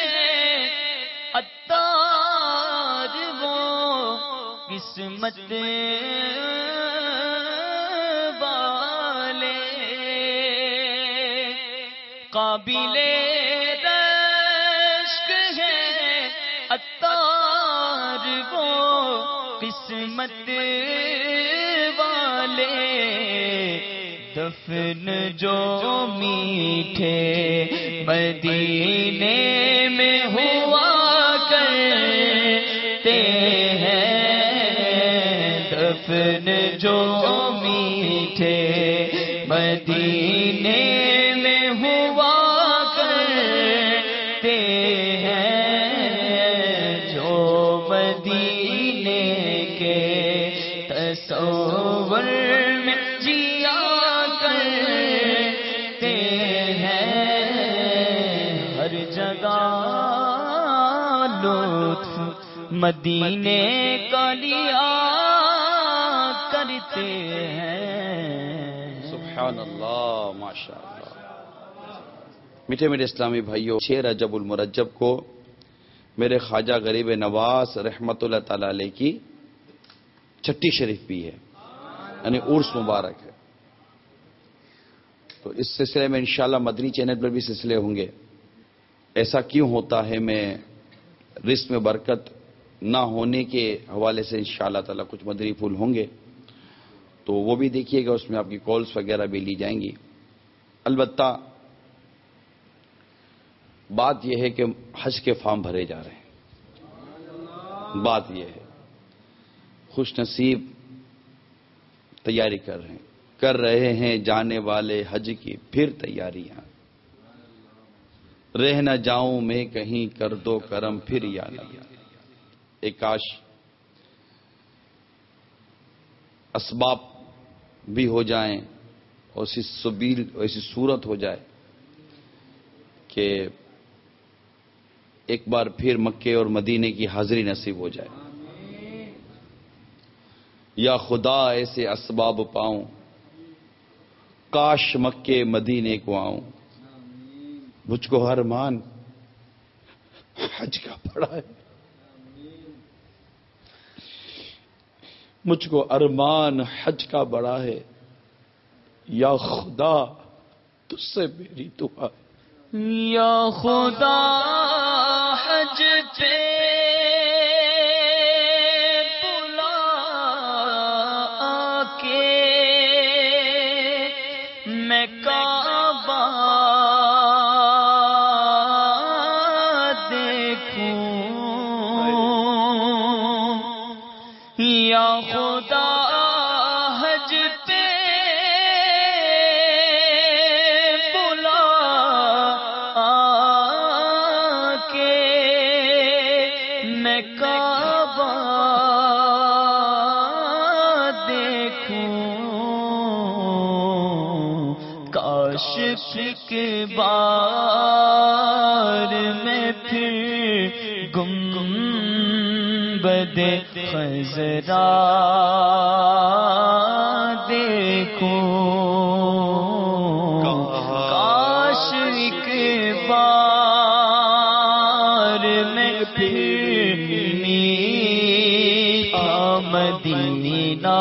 عطار وہ قسمت والے قابل رشک ہے عطار وہ قسمت والے دفن جو میٹھے مدینے میں ہوا کرتے ہیں دفن جو میٹھے مدینے میں ہوا کرتے ہیں جو مدینے کے تصور میں جیا کرتے ہیں ہر جگہ لطف مدینے کا لیا کرتے ہیں. سبحان اللہ، ماشاء اللہ. میٹھے میٹھے اسلامی بھائیوں، چھ رجب المرجب کو میرے خواجہ غریب نواز رحمت اللہ تعالی علیہ کی چھٹی شریف بھی ہے، یعنی عرس مبارک ہے. تو اس سلسلے میں انشاءاللہ مدنی چینل پر بھی سلسلے ہوں گے. ایسا کیوں ہوتا ہے، میں رزق میں برکت نہ ہونے کے حوالے سے انشاءاللہ تعالی کچھ مدنی پھول ہوں گے، تو وہ بھی دیکھیے گا، اس میں آپ کی کالز وغیرہ بھی لی جائیں گی. البتہ بات یہ ہے کہ حج کے فارم بھرے جا رہے ہیں. بات یہ ہے خوش نصیب تیاری کر رہے ہیں کر رہے ہیں جانے والے حج کی پھر تیاریاں. رہ نہ جاؤں میں کہیں کر دو کرم پھر یا نہیں. ایک کاش اسباب بھی ہو جائیں اور ایسی سبیل ایسی صورت ہو جائے کہ ایک بار پھر مکے اور مدینے کی حاضری نصیب ہو جائے. یا خدا ایسے اسباب پاؤں کاش مکے مدینے کو آؤں. مجھ کو ہر مان حج کا پڑا ہے مجھ کو ارمان حج کا بڑا ہے. یا خدا تجھ سے میری دعا ہے. یا خدا حج پہ بلا کے میں کعبہ دیکھوں. یا خدا حج پہ بلا کے میں کعبہ دیکھوں. کاش ایک بار میں پھر گنبد خضرا دیکھوں. کاش ایک بار میں پھر میٹھا مدینہ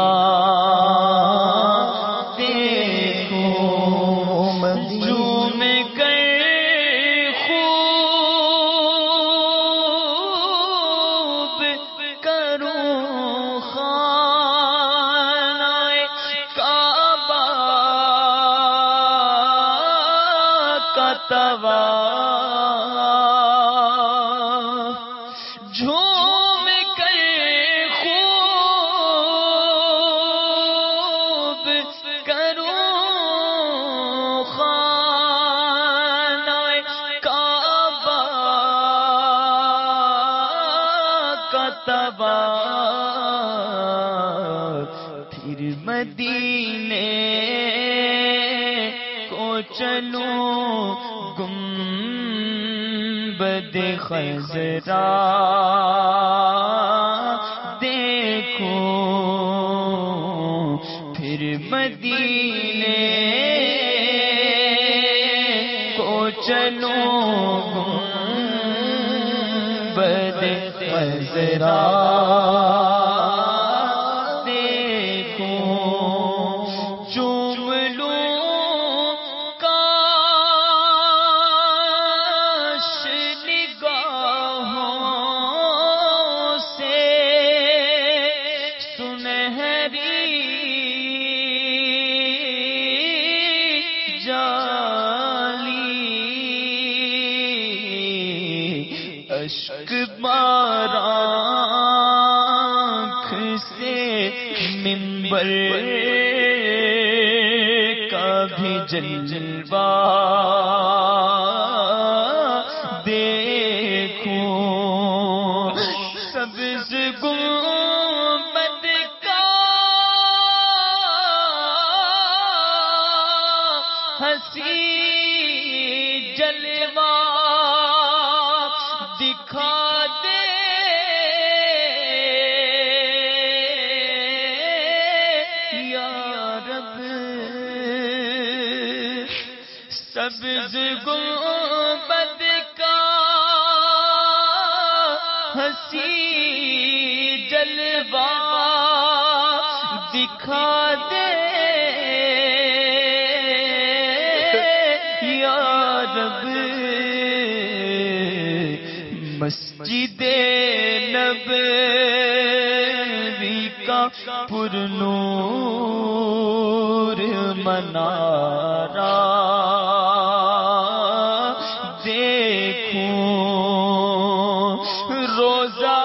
جھوم کر خوب کروں خانہ کعبہ کا طواف. پھر مدینے کو چلوں گنبد خضرا دیکھوں. پھر پھر مدینے کو چلو گنبد خضرا اشک بار آنکھ سے منبر کا بھی جلوہ دیکھوں سبز گنبد کا ہنسی جلوہ دکھا دے یا رب سبز گنبد کا ہنسی جلوہ دکھا دے یا رب مسجد نبوی کا پرنور منارہ دیکھوں روضہ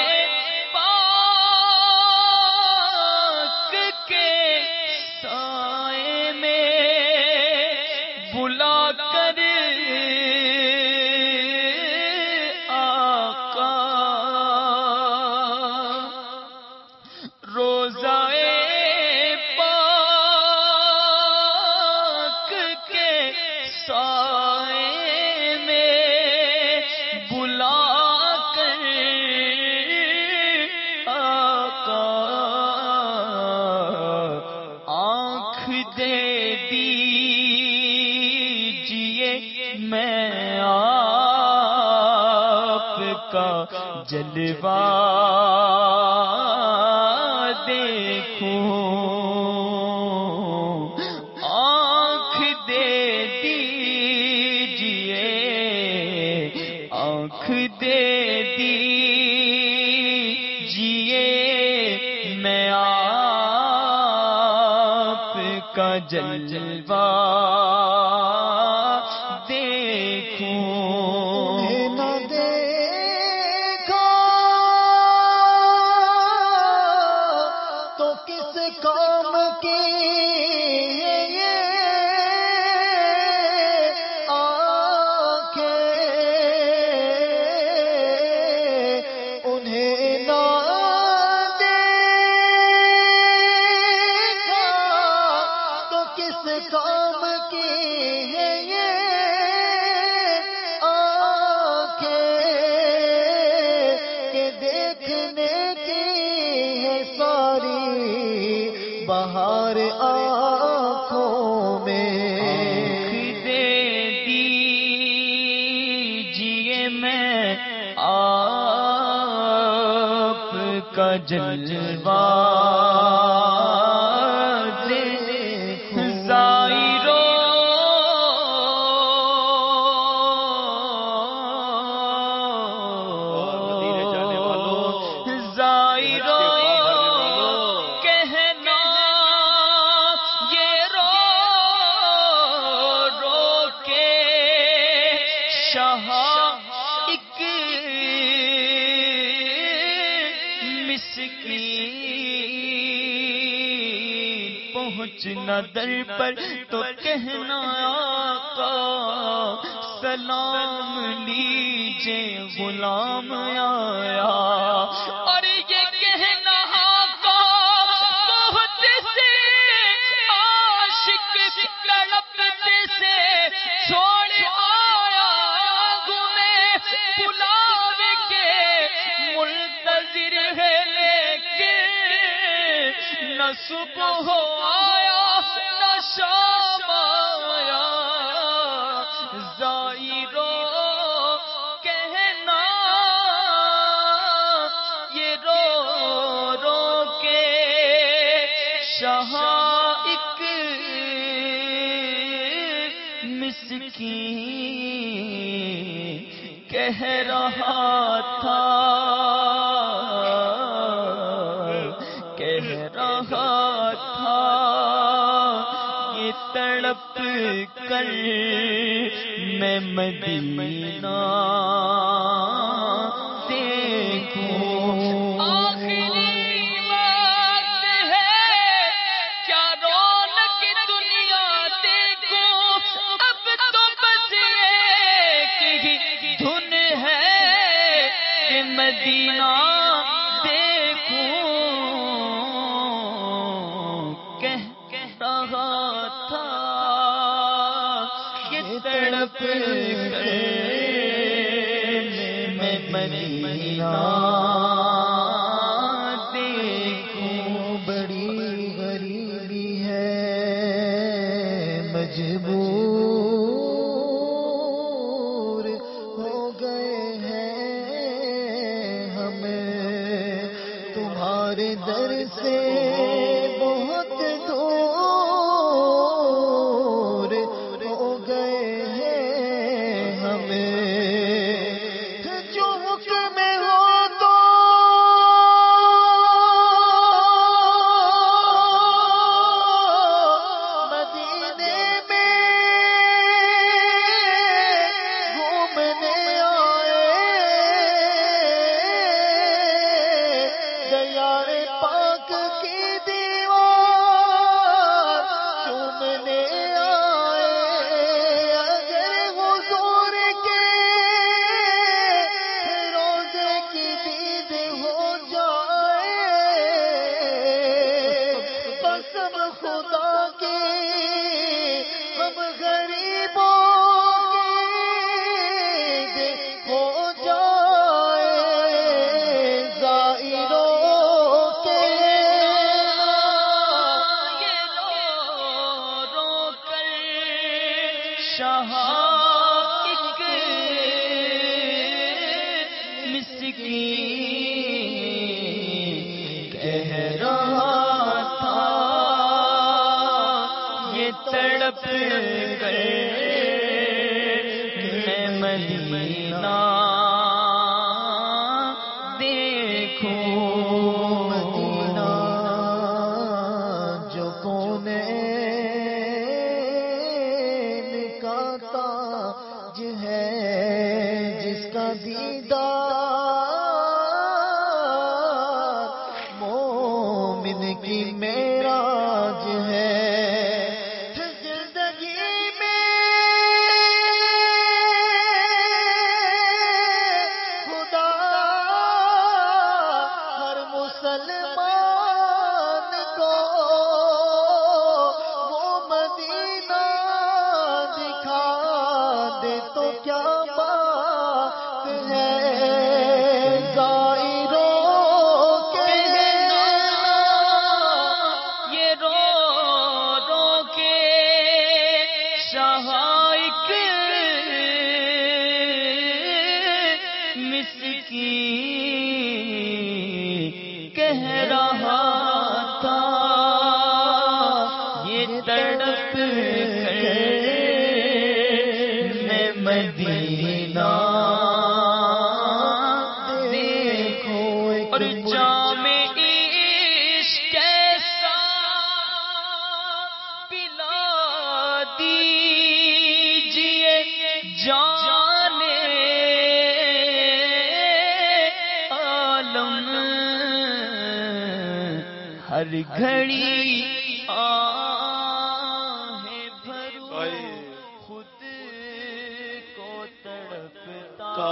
پاک کے سائے میں بلا کر جلوہ دیکھوں آنکھ دے دیجئے آنکھ دے دیجئے میں آپ کا جلوہ بہار آنکھوں میں دے دیجئے میں آپ کا جلوہ دیکھوں زائرو زائرو ایک مسکین پہنچنا در پر تو کہنا آقا سلام لیجے غلام آیا اور یہ کہنا آقا بہت سے عاشق تڑپتے سے چھوڑ پلاوے کے منتظر ہے لیکن نہ نہ صبح آیا نہ شام آیا، زائرو کہنا یہ رو رو کے شہائق مسکین کہہ رہا تھا، کہہ رہا تھا یہ تڑپ کر میں مدینہ دیکھوں۔ آخری وقت ہے کیا رونق دنیا دیکھوں، اب تو بس ایک ہی دھن ہے کہ مدینہ دیکھوں، کہہ رہا تھا یہ تڑپ کر میں مدینہ دیکھوں۔ بڑی غریبی ہے مجبور ہو گئے ہیں ہم تمہارے در سے بہت دور ہو گئے ہیں ہم، جو حکم ہو تو مدینے میں گھومنے آئے، دیار پاک کی دیوار چومنے آئے، اگر حضور کے روزے کی دید ہو جائے، قسم خدا کی ہم غریبوں کی ہو جائے، زائروں کے یہ رو رو کر شہائق مسکین کہہ رہا تھا یہ تڑپ کر میں مدینہ دیکھوں۔ مدینہ جو کونین کا تاج ہے، جس کا دیدار مومن کی معراج ہے، زندگی میں خدا ہر مسلمان کو وہ مدینہ دکھا دے تو کیا بات ہے، زائروں کے یہ رو رو کے شہائق مسکین کہہ رہا تھا یہ تڑپ کر میں مدینہ دیکھوں۔ اور جام عشق کیسا پلا دیجئے جانے عالم، ہر گھڑی آہیں بھرو خود کو تڑپتا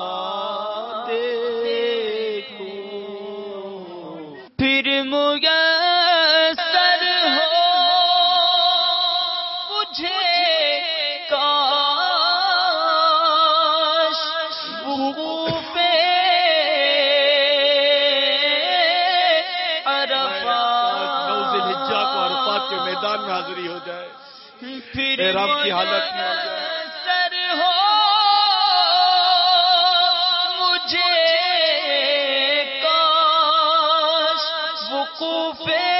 پھر میسر ہو مجھے کاش وقوف عرفات میدان میں حاضری ہو جائے، پھر احرام کی حالت میں ہو جائے۔ سر ہو مجھے کاش وقوف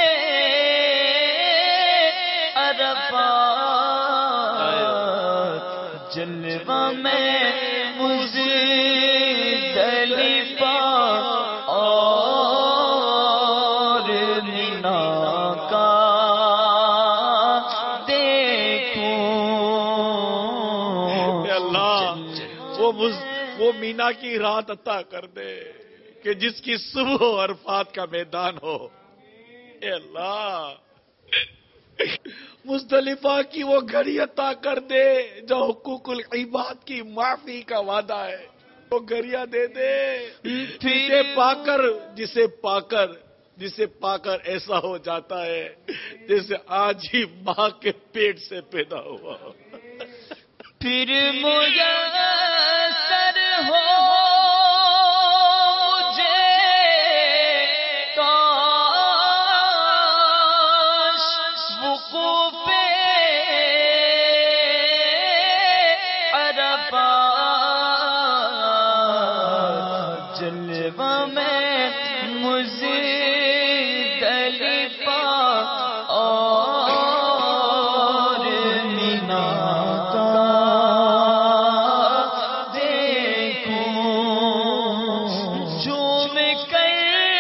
عرفات جلوہ میں مزدلفہ اور مینا کا دیکھوں۔ اے اللہ وہ مز- وہ مینا کی رات عطا کر دے کہ جس کی صبح عرفات کا میدان ہو۔ اے اللہ مزدلفہ کی وہ گھڑی عطا کر دے جو حقوق العباد کی معافی کا وعدہ ہے، وہ گھڑیاں دے دے جسے پا کر جسے پا کر جسے پا کر ایسا ہو جاتا ہے جیسے آج ہی ماں کے پیٹ سے پیدا ہوا۔ پھر میسر ہو مجھے کاش وقوف عرفات جلوہ میں مزدلفہ اور مینا کا دیکھوں۔ جھوم کر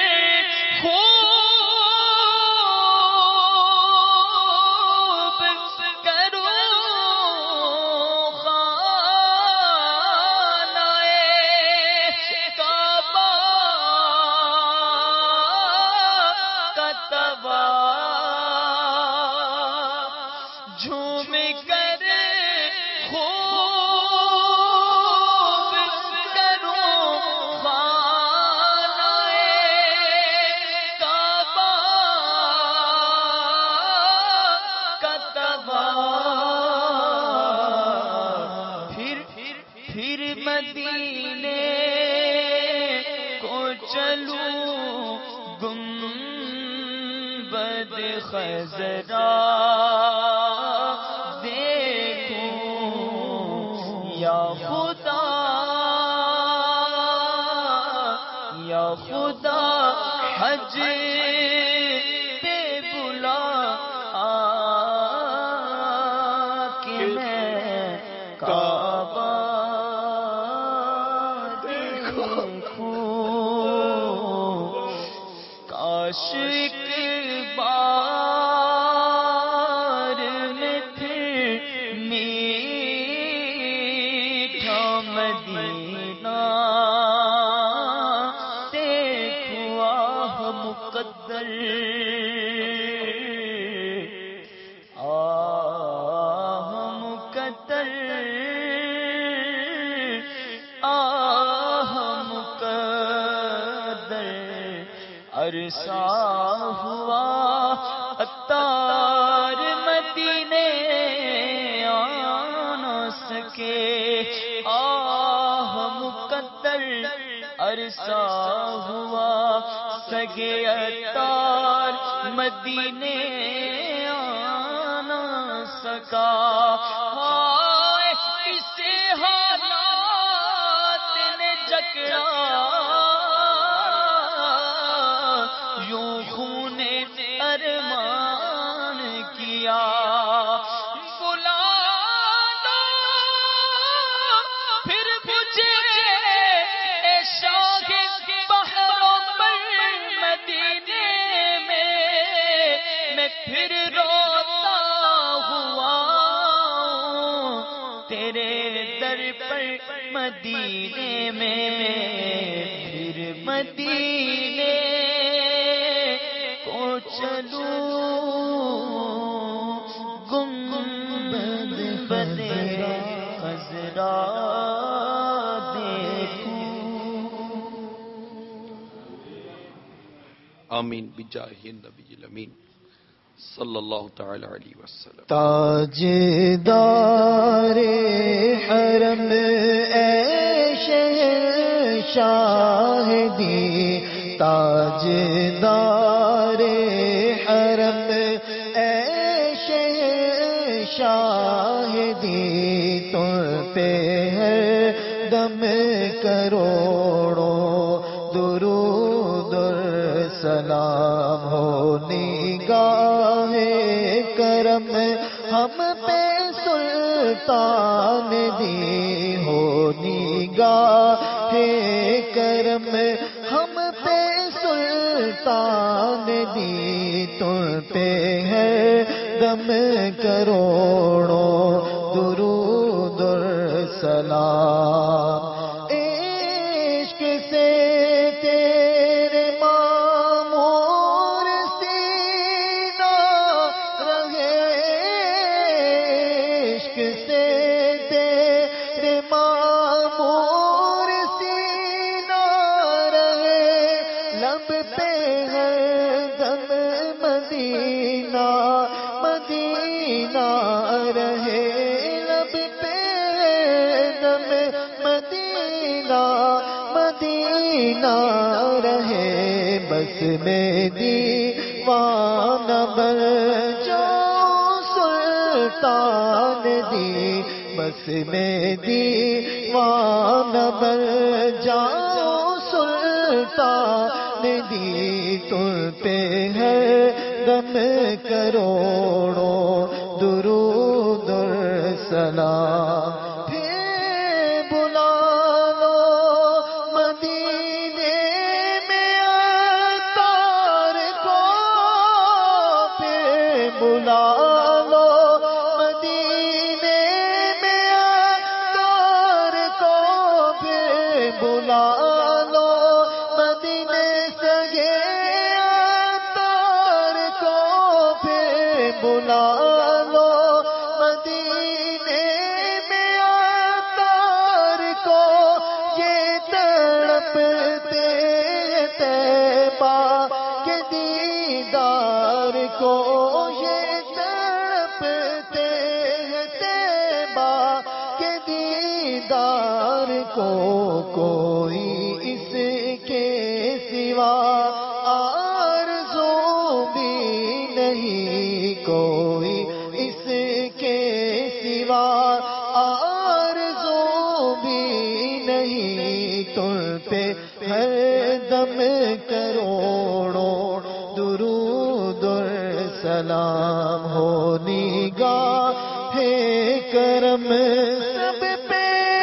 خوب کروں خانہ کعبہ کا طواف، جھوم کر خوب کروں خانہ کعبہ کا طواف، پھر پھر مدینے کو چلوں گنبد خضرا دیکھوں۔ یا خدا یا خدا حج پہ بلا کہ میں کعبہ دیکھوں۔ کاش ایک بار میں پھر میٹھا مدینہ دیکھوں۔ آہ مقدر آہ مقدر آہ مقدر عرصہ ہوا اتار مدینے آ نہ سکے۔ آہ مقدر عرصہ ہوا سگے اتار مدینے آ نہ سکا۔ ہائے اسے حالات نے جکڑا یوں خون ارمان کیا۔ بلا دو پھر مجھے اے شاہ بحروں پر مدینے میں، میں پھر روتا ہوا تیرے در پر مدینے میں، پھر مدینے کو چلوں گنبد خضرا دیکھوں۔ آمین بجاہ النبی الامین صلی اللہ تعالی علیہ وسلم۔ تاجدار حرم اے شہنشاہ دی، تاجدار حرم اے شاہدی تم پہ ہے دم کروڑوں درود و سلام ہو نگاہ کرم ہم پہ سلطان دی ہو نگاہ کرم ہم پہ سلطان دی تم پہ ہے دم کروڑوں درود و سلام عشق سے تیرے معمور سینہ رہے عشق سے تیرے معمور سینہ رہے لب پہ ہر دم مدینہ مدینہ رہے لب پہ دم مدینہ مدینہ رہے بس میں دیوانہ بن جاؤ سلطان دی بس میں دیوانہ بن جاؤ سلطان دی تم پہ ہے دم کروڑوں درود و سلام پھر بلا لو مدینے میں عطار کو پھر بلا لو مدینے میں عطار کو پھر بلا لو مدینے سگے عطار کو پھر بلا لو مدینے میں عطار کو یہ تڑپتے طیبہ کے دیدار کو یہ تڑپتے طیبہ کے دیدار کو کوئی اس کے سوا آرزو بھی نہیں کوئی اس کے سوا آرزو بھی نہیں تم پہ ہر دم کروڑوں درود و سلام ہو نگاہ کرم سب پہ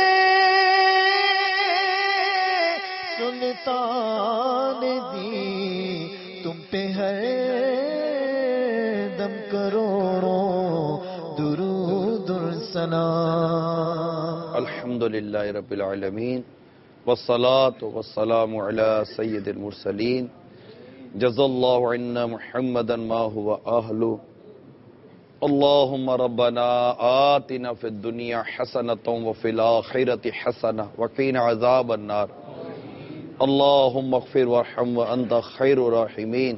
سلطان دی تم پہ ہر دم کروڑوں درود و سلام الحمدللہ رب العالمین والصلاة والسلام علی سید المرسلین جزا اللہ عنا محمدا ما هو اہلو اللہم ربنا آتنا فی الدنیا حسنة وفی الآخرة حسنة وقنا عذاب النار اللہم اغفر وارحم وانت خیر الراحمین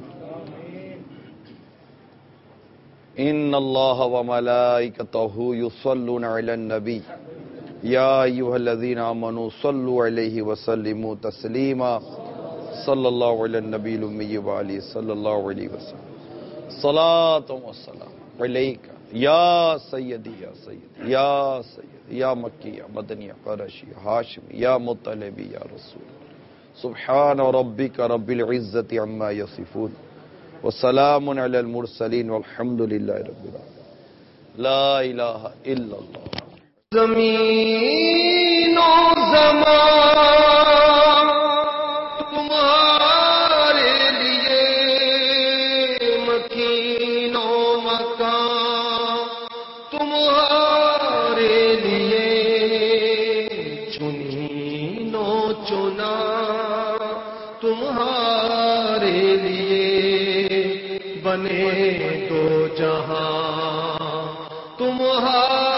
ان اللہ وملائکتہ یصلون علی النبی یا ایھا الذین آمنوا صلوا علیہ وسلموا تسلیما صلی اللہ علی النبی الامی وعلی صلی اللہ علیہ وسلم صلاۃ و سلام علیک یا سیدی یا سیدی یا سیدی یا مکی یا مدنی یا قرشی یا ہاشمی یا مطلبی یا رسول سبحان ربک رب العزت عما یصفون وسلام علی المرسلین والحمد للہ رب العالمین لا الہ الا اللہ زمین و زمان تمہارے لیے مکین و مکان تمہارے لیے چنین و چنا تمہارے لیے بنے دو جہاں تمہارے